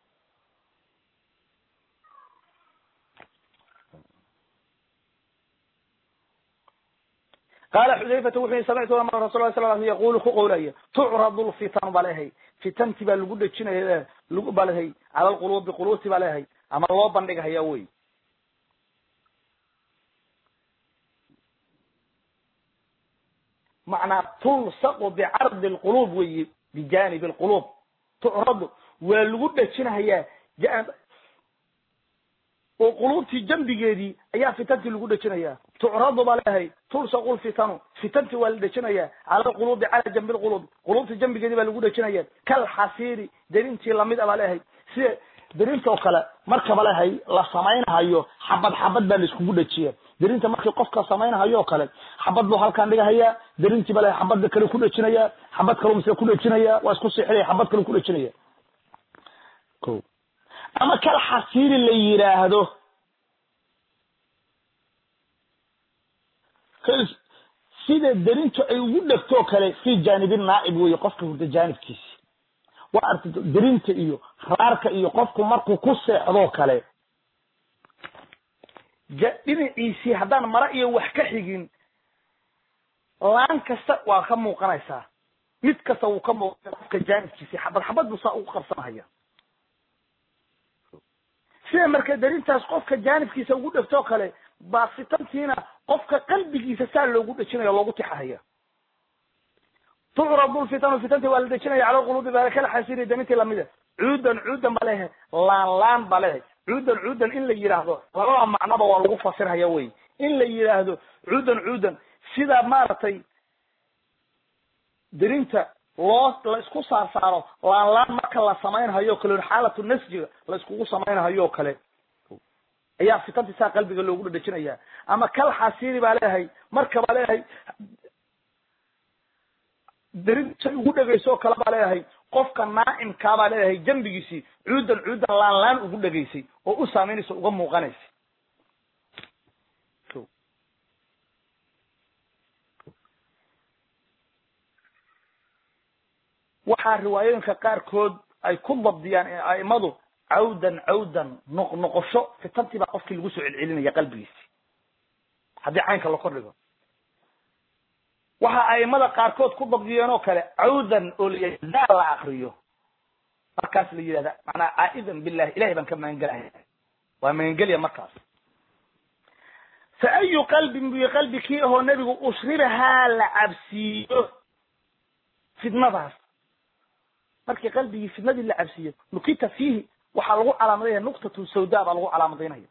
قال حذيفة وحي سمعت لما رسول الله صلى الله عليه وسلم يقول كقولي تعرض الفتن بالهي فتن تبا لو دجينه لو بالهي على القلوب بقلوب بالهي اما لو بندغ وي معنى تلصق بعرض القلوب وي بجانب القلوب تعرض ولو دجينه وقلوبتي جنبيدي ayaa fitanti lagu dhajinaya tu'radu balahay tulsaqul fitanu fitanti wal dhajinaya ala qulubi ala jambi qulub qulubti jambigeedi baa lagu dhajinaya kal hasiri darinti lamid ah balahay si darinta oo kale marka balahay la sameeynayo xabad xabad baa la isku dhajiya darinta markii qofka sameeynayo kale xabad buu halkaan dhigaya darinti balahay xabad kale ku dhajinaya xabad kale mise ku dhajinaya waa isku sixilay xabad kale ku dhajinaya ko ama kal xasiiri la yiraahdo sida darintu ay ugu dhagto kale fi jaanibin naa'ib way qofka hurda jaanibkiisa waa arta darinta iyo raarka iyo qofku markuu ku seexdo kale dhinaciisi haddaan mara iyo wax ka xigin laan kasta waa ka muuqanaysaa mid kasta uu ka muuqdo qofka jaanibkiisa xabad xabad buu saa ugu qabsanaya sida marka darintaas qofka jaanibkiisa ugu dhafto kale baa fitantiina qofka qalbigiisa saa loogu dhajinayo loogu tixahaya tu'radu alfitanu fitanti waa la dhajinaya cala qulubi baraka alxasiri daminti lamida cuudan cuudan balehe laan laan balehe cuudan cuudan in la yiraahdo labada macnaba waa lagu fasiraya way in la yiraahdo cuudan cuudan sida maartay darinta loo la isku saar saaro laan laan marka la sameeynayo kale xaalatu nasjiga la isku sameeynayo kale ayaa fitanti saa qalbiga loogu dhajinaya ama kal xasiiri baa leeyahay marka baa leeyahay darinta ugu dhageyso kala baa leeyahay qofka naa'imka baa leeyahay jambigiisi cuudan cuudan laan laan ugu dhageysay oo u saameynayso uga muuqanaysa waxa riwaayooyinka qaar kood ay ku dabdiyaan aimadu عودا عودا نق نقشو في تنتي بقى قفكي لغو سو علعلينيا قلبيسي hadii caynka la kordhigo waxa ay mada qaarkood ku dabdiyeen oo kale cawdan oo la la akhriyo markaas la yiraahdo macna aidan billahi ilaahi ban ka maangalahay waa maangaliya markaas fa ayu qalbin bi qalbiki oo nabigu usribaha la absiyo fidnadaas markii qalbigi fidnadii la absiyo nukita fihi waxa lagu calaamadeeyaa nuqtatu sawdaa baa lagu calaamadeynaya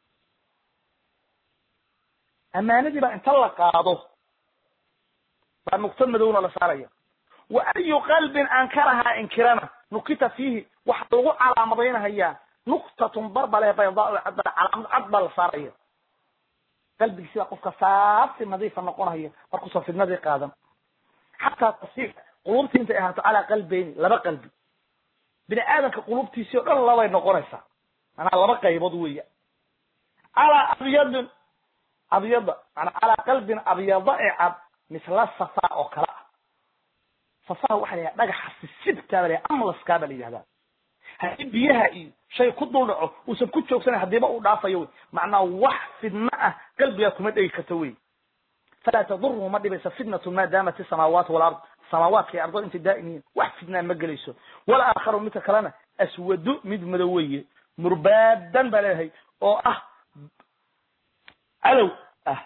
amaanadii baa inta la qaado baa nuqtad madowna la saaraya wa ayu qalbin ankaraha inkirana nukita fihi waxa lagu calaamadeynaya nuqtatun barbale baydaa cadda calaamad cadda la saaraya qalbiga sida qofka saaf nadiif noqonayo markuu soo fidnadii qaadan hatta tasiir qulubti inta ahaato ala qalbeen laba qalbi bini aadanka qulubtiisa oo dhan laba noqonaysa ana laba qaybood weeya ala abyad abyad ana ala qalbin abyad i'ab misla safa oo kala safa waxa la dhagax sibta bale amlas ka bale yahda hadii biyaha iyo shay ku duldhaco uusan ku joogsan hadiiba uu dhaafayo macna wax fidna ah qalbiga kuma dhigi karto weey fala tadurru ma dhibisa fitnatu ma daamat as-samawati wal ard samawat ki ardo inta daa'imiin wax fidna ma galayso wala aakharu mid kalena aswadu mid madaweye murbadan balahay oo ah alow ah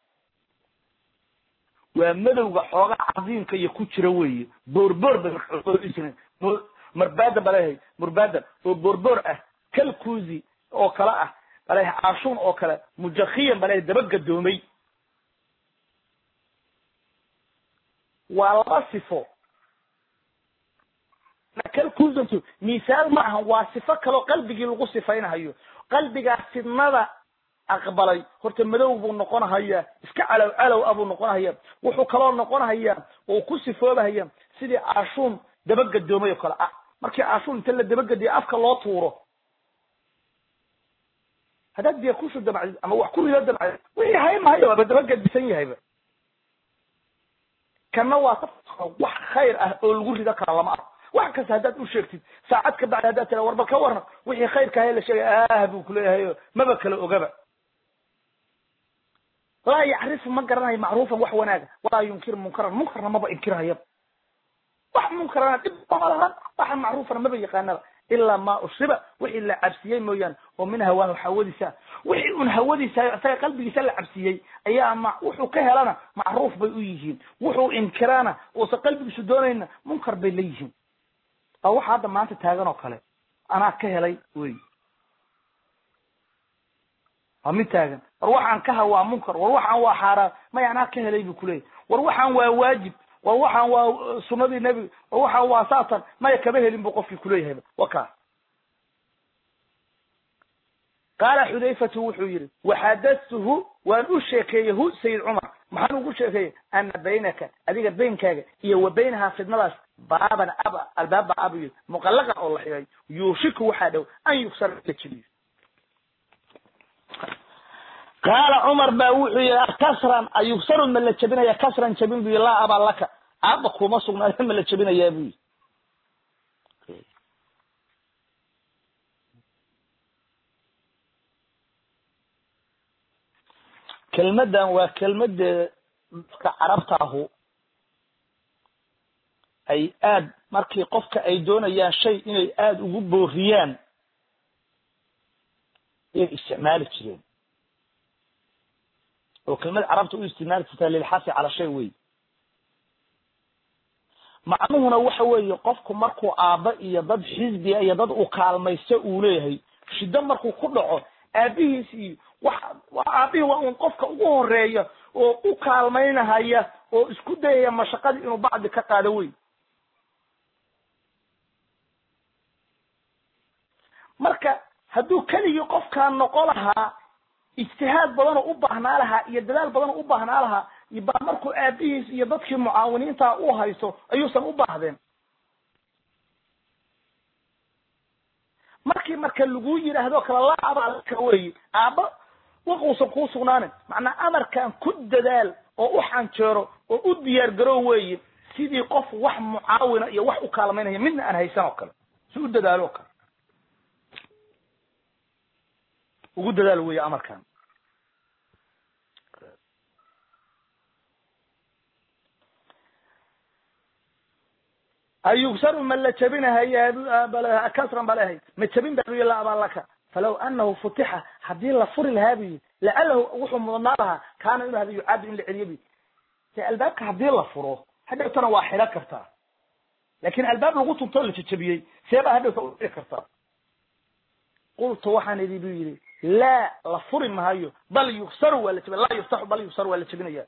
waa madowga xooga cadiinka iyo ku jira weeye borbor baa مربادا بلاهي مربادا وبربر اه كالكوزي او كلا اه بلاهي عاشون او كلا مجخيا بلاهي دبق الدومي والله صفو nakal kuusantu misaal ma aha waa sifo kale qalbigi lagu sifaynayo qalbiga sidnada aqbalay horta madow buu noqonayaa iska calaw calaw abu noqonayaa wuxuu kale noqonayaa oo ku sifoobaya sidii aashuun dabagadoomayo kale ah markii aashuun inta la dabagadiyo afka loo tuuro hada diya ku soo dabacay ama wax ku rido dabacay wixii hay ma hayo dabagadisan yahayba kana waa wax khayr ah oo lagu rido kala lama ah wax kasta hadaad u sheegtid saacad ka bacda hadaad tira warba ka warna wixii khayrka hay la sheegay ah buu ku leeyahay maba kala ogaba la yacrif ma garanayo macruufan wax wanaaga wala yunkir munkaran munkarna maba inkiraya wax munkarana dib malaha wax macruufna maba yaqaanaba illa ma usiba wixii la cabsiyay mooyaan oo minha waa hawadiisa wixii un hawadiisa ay qalbigiisa la cabsiyay ayaa ma wuxuu ka helana macruuf bay u yihiin wuxuu inkirana oo sa qalbigiisu doonayna munkar bay leeyihiin oo waxa hadda maanta taagan oo kale ana ka helay way ama taagan war waxaan ka hawaa munkar war waxaan waa xaraam ma yana ka helay bu kulay war waxaan waa waajib war waxaan waa sunnadii nabi war waxaan waa saatan ma kaba helin bu qofkii kuleeyahay waka qala xudayfatu wuxuu yiri waxadathu waan u sheekeeyahu sayyid umar maxaan ugu sheekeeyay anna baynaka adiga beenkaaga iyo wa baynaha fidnadaas baaban aba albaaba abu muqallaqa oo la xiyay yuushiku waxa dhow an yuksar tajliis قال عمر باوحي كسرا ايكسر من لا جبينيا كسرا جبين بي لا ابا لك ابا كوما سغنا من لا جبينيا بي كلمه وكلمه عربتاه اي اد markii qofka ay doonayaan shay inay aad ugu booriyaan ay isticmaali jireen وكلمة عربت استعمالتها للحث على شيء وي معنوهنا وحوي قفكم markuu aaba iyo dad xisbi iyo dad u kaalmayso uu leeyahay shida markuu ku dhaco aabihiisi wax aabihi waa un qofka ugu horeeya oo u kaalmaynahaya oo isku dayaya mashaqada inuu bacdi ka qaado way marka haduu kaliya qofka noqon lahaa اجتهاد بدن u baahnaa laha iyo dadaal badan u baahnaa laha iba markuu aabihiis iyo dadkii mucaawiniinta u haysto ayuusan u baahdeen markii marka lagu yiraahdo kala la aba ka way aba wuxuu ku sugnaan macna amarkan ku dadaal oo u xanjeero oo u diyaar garow way sidii qof wax mucaawina iyo wax u kaalmeynaya midna aan haysan oo kale soo dadaalo ka ugu dadaal way amarkan أيكسر من لا تبينها هي بلا كسرا بلاهي ما تبين بقي الله أبالك فلو أنه فتح حدين لفر الهابي لعله وحم مضنارها كان إنه هذا يعاد إلى العليبي الباب حدين لفره هذا ترى واحدة كرتا لكن الباب لغوته طول تتبيه سيبا هذا تقول كرتا قلت وحن ذي بيري لا لفر ما هيو بل يكسر ولا تبين لا يفتح بل يكسر ولا تبين إياه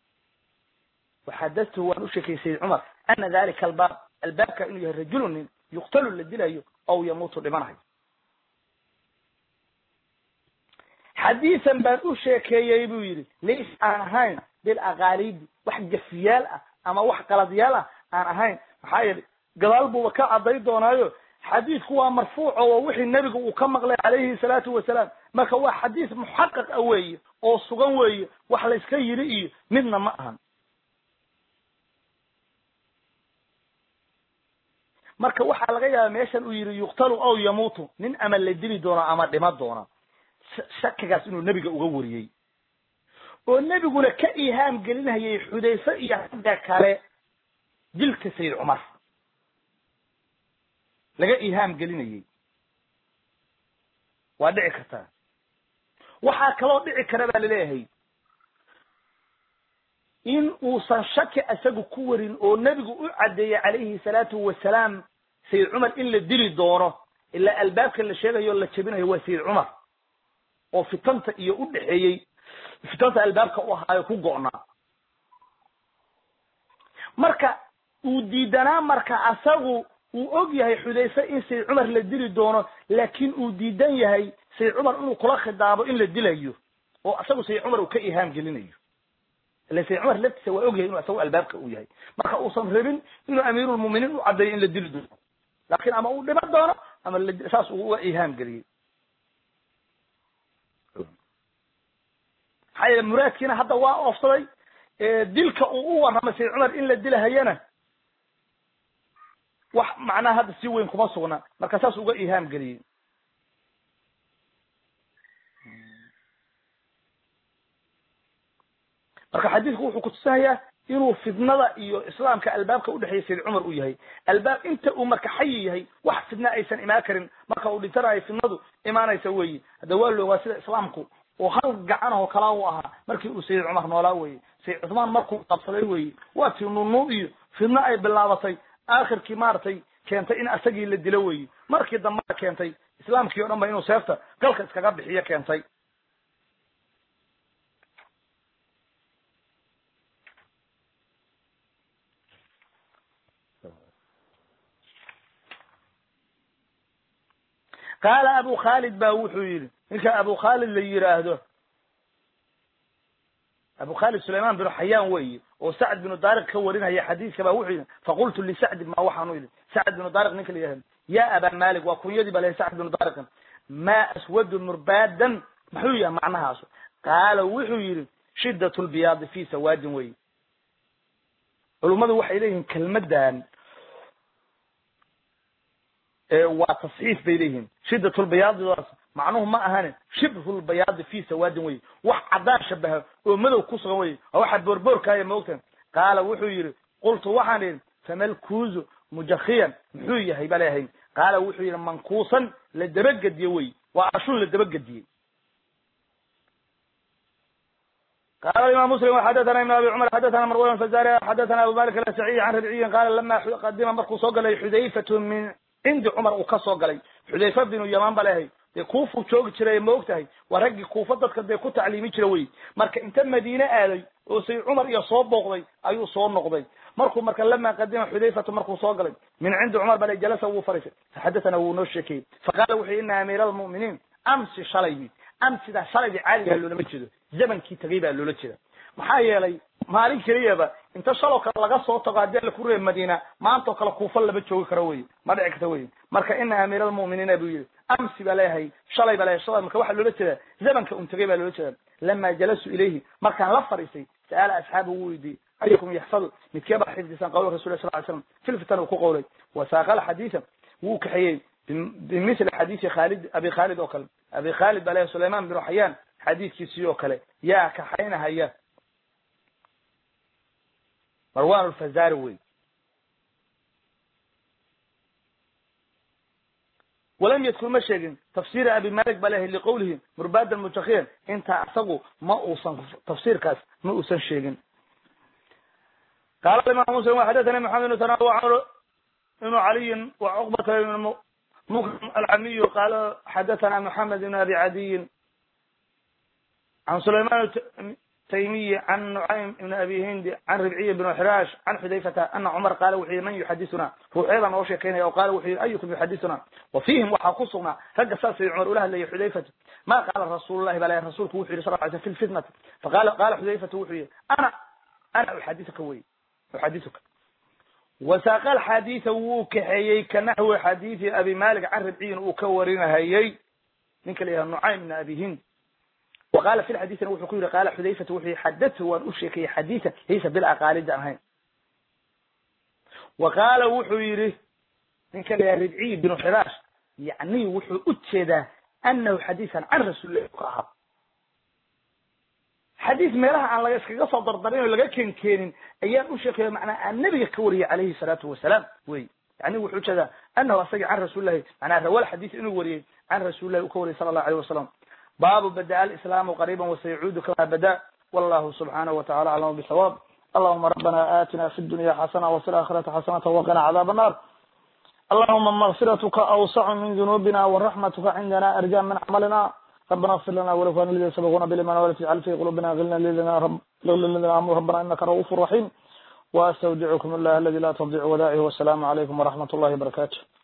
وحدثته ونشكي سيد عمر أن ذلك الباب الباب كأنه رجل يقتل للدليل أو يموت لمنعه حديثا بانو شيكي يبويري ليس أنا هين بالأغاليب واحد جفيال أما واحد قلديال أنا هين محايل قلالبه وكاء ضيدونايو حديث هو مرفوع ووحي النبي وكمغلي عليه الصلاة والسلام ما هو حديث محقق أوي أو صغوي وحليسكي رئي منا مأهن marka waxa laga yaabaa meeshan uu yiri yuqtalu aw yamutu nin ama la dili doona ama dhima doona shakigaas inuu nabiga uga wariyay oo nabiguna ka ihaam gelinayay xudayfa iyo xagga kale dilka sayyid umar laga ihaam gelinayay waa dhici kartaa waxa kale dhici kara baa leeyahay in uu san shaki asagu ku warin oo nabigu u cadeeyay calayhi salaatu wasalaam sayyid umar in la dili doono ila albaabka la sheegayo la jabinayo waa sayyid umar oo fitanta iyo u dhaxeeyay fitanta albaabka u ahaay ku go'naa marka uu diidanaa marka asagu uu og yahay xudayfa in sayd cumar la dili doono laakiin uu diidan yahay sayd cumar inuu kula khidaabo in la dilayo oo asagu sayd cumar uu ka ihaam gelinayo ila sayd cumar laftiisa waa og yahay inuu asagu albaabka uu yahay marka uusan rabin inuu amiirulmu'miniin u caddeeyo in la dili doono laakiin ama uu dhiman doono ama saas uu uga ihaam geliyey maxaa muraadkiina hadda waa oofsaday dilka uu u warramay sayd cumar in la dilahayana wax macnaha hadda si weyn kuma sugna marka saas uga ihaam geliyey marka xadiidku wuxuu kutusinayaa inuu fidnada iyo islaamka albaabka udhexeeya sayd cumar uu yahay albaab inta uu marka xayi yahay wax fidna aysan imaan karin marka uu dhintanayo fidnadu imaanaysa weyi hadda waa la ogaa sida islaamku oo hal gacan oo kalaa u ahaa markii uu sayd cumar noolaa weye sayd cuthmaan markuu qabsaday weyi waa tii nunuud iyo fidna ay bilaabatay aakhirkii maaragtay keentay in asagii la dilo weyi markii dambena keentay islaamkii o dhan ba inuu seefta galka iskaga bixiyo keentay qaala abu khaalid ba wuxuu yidhi ninka abu khaalid la yiraahdo abu khaalid sulayman binu xayaan weyi oo sacd binu daariq ka warinaya xadiiska ba wuxuu yidhi faqultu lisacd ma waxaanu yidhi sacd binu daariq ninka la yihahdo ya aba malik waa kunyadii ba lehay sacd binu daariqin ma aswadu murbaadan muxuu yahay macnahaas qaala wuxuu yidhi shidat lbiyaadi fi sawaadin weyi culummadu waxay leeyihiin kelmadan waa tasxiif bay leeyihiin shidat lbiyaadidaas macnuhu ma ahane shibhu lbayaadi fi sawaadin wey wax caddaan shabaha oo madow ku sugan wey oo waxa boorboorkaaya maogta qaala wuxuu yidhi qultu waxaan idhi famalkuuzu mujakhiyan muxuu yahay ba leeyahay qaala wuxuu yidhi mankuusan la dabagediye wey waa ashun la dabagediyey قال الإمام مسلم وحدثنا ابن أبي عمر حدثنا مروان الفزاري حدثنا أبو مالك الأشعري عن ربيعي قال لما قدم مركو صقلي حذيفة من عند عمر وكصقلي حذيفة بن اليمان بلاهي كوفو جوج jiray moogtahay waragi kuufa dadka day ku tacliimi jiray way marka inta Madiina aaday oo say Umar iyo soo booqday ayuu soo noqday markuu marka lama qadima Xudayfa markuu soo galay min عند Umar bal jalasa uu fariisay hadathana uu noo sheekay faqala wuxuu inna amiir al-mu'minin amsi shalaybi amsi da shalaybi caadi loo lama jeedo zamankii tagay baa loola jeeda maxaa yeelay maalin kaliya inta shalo kale laga soo tago hadii la ku reey Madiina maanta kale kuufa laba joogi karo way ma dhici karto way marka inna amiir al-mu'minin abu yiri amsi balahay shalay balahay shalay marka waxa loola jeeda zamanka uu tagay baa loola jeeda lama jalasu ilayhi marka la fariisay saala asxaabu weydi ayukum yahfal midkaba xifdisan qowlka rasuulullah sallallahu alayhi wasallam fil fitan ku qowlay wa saqal hadithan wuu kaxiyay بمثل حديث خالد أبي خالد أوكل أبي خالد بلاي سليمان بن حيان حديث كيسي أوكل يا كحينا هيا مروان الفزاروي ولم يدخل مشهد تفسير أبي مالك بلاي لقوله مرباد المتخيل انت أعصقوا ما أوصن تفسير كاس ما أوصن شيء قال الإمام مسلم وحدثنا محمد بن تناوع إنه علي وعقبة مكرم العمي قال حدثنا محمد بن أبي عدي عن سليمان التيمي عن نعيم بن أبي هند عن ربيعي بن حراش عن حذيفة أن عمر قال وحي من يحدثنا هو أيضا وشيكين أو قال وحي أيكم يحدثنا وفيهم وحقصنا رجع ساسي عمر أولها اللي حذيفة ما قال رسول الله بلا رسولك وحي صلى الله عليه وسلم في الفتنة فقال قال حذيفة وحي أنا أنا أحدثك وي أحدثك وساق الحديث وكحيي كنحو حديث أبي مالك عن ربيعي وكورنا هيي من كليه النعيم بن أبي هند وقال في الحديث نوح كير قال حذيفة وحي حدثه وأن أشيكي حديثا ليس بالأقاليد عنهين وقال وحيره من كليه ربيعي بن حراش يعني وحي أتشد أنه حديثا عن رسول الله قال حديث ميرها عن الله يسكي قصة ضرطرين ولا كين كين أيام أشيكي معنى النبي كوري عليه الصلاة والسلام وي يعني وحي كذا أنه أصدق عن رسول الله معنى أول حديث إنه وري عن رسول الله وكوري صلى الله عليه وسلم باب بدأ الإسلام قريبا وسيعود كما بدأ والله سبحانه وتعالى أعلم بالصواب اللهم ربنا آتنا في الدنيا حسنة وفي الآخرة حسنة وقنا عذاب النار اللهم مغفرتك أوسع من ذنوبنا ورحمتك عندنا أرجى من عملنا ربنا اغفر لنا ولإخواننا الذين سبقونا بالإيمان ولا تجعل في قلوبنا غلا لنا رب لنا ربنا إنك رؤوف رحيم وأستودعكم الله الذي لا تضيع ودائعه والسلام عليكم ورحمة الله وبركاته.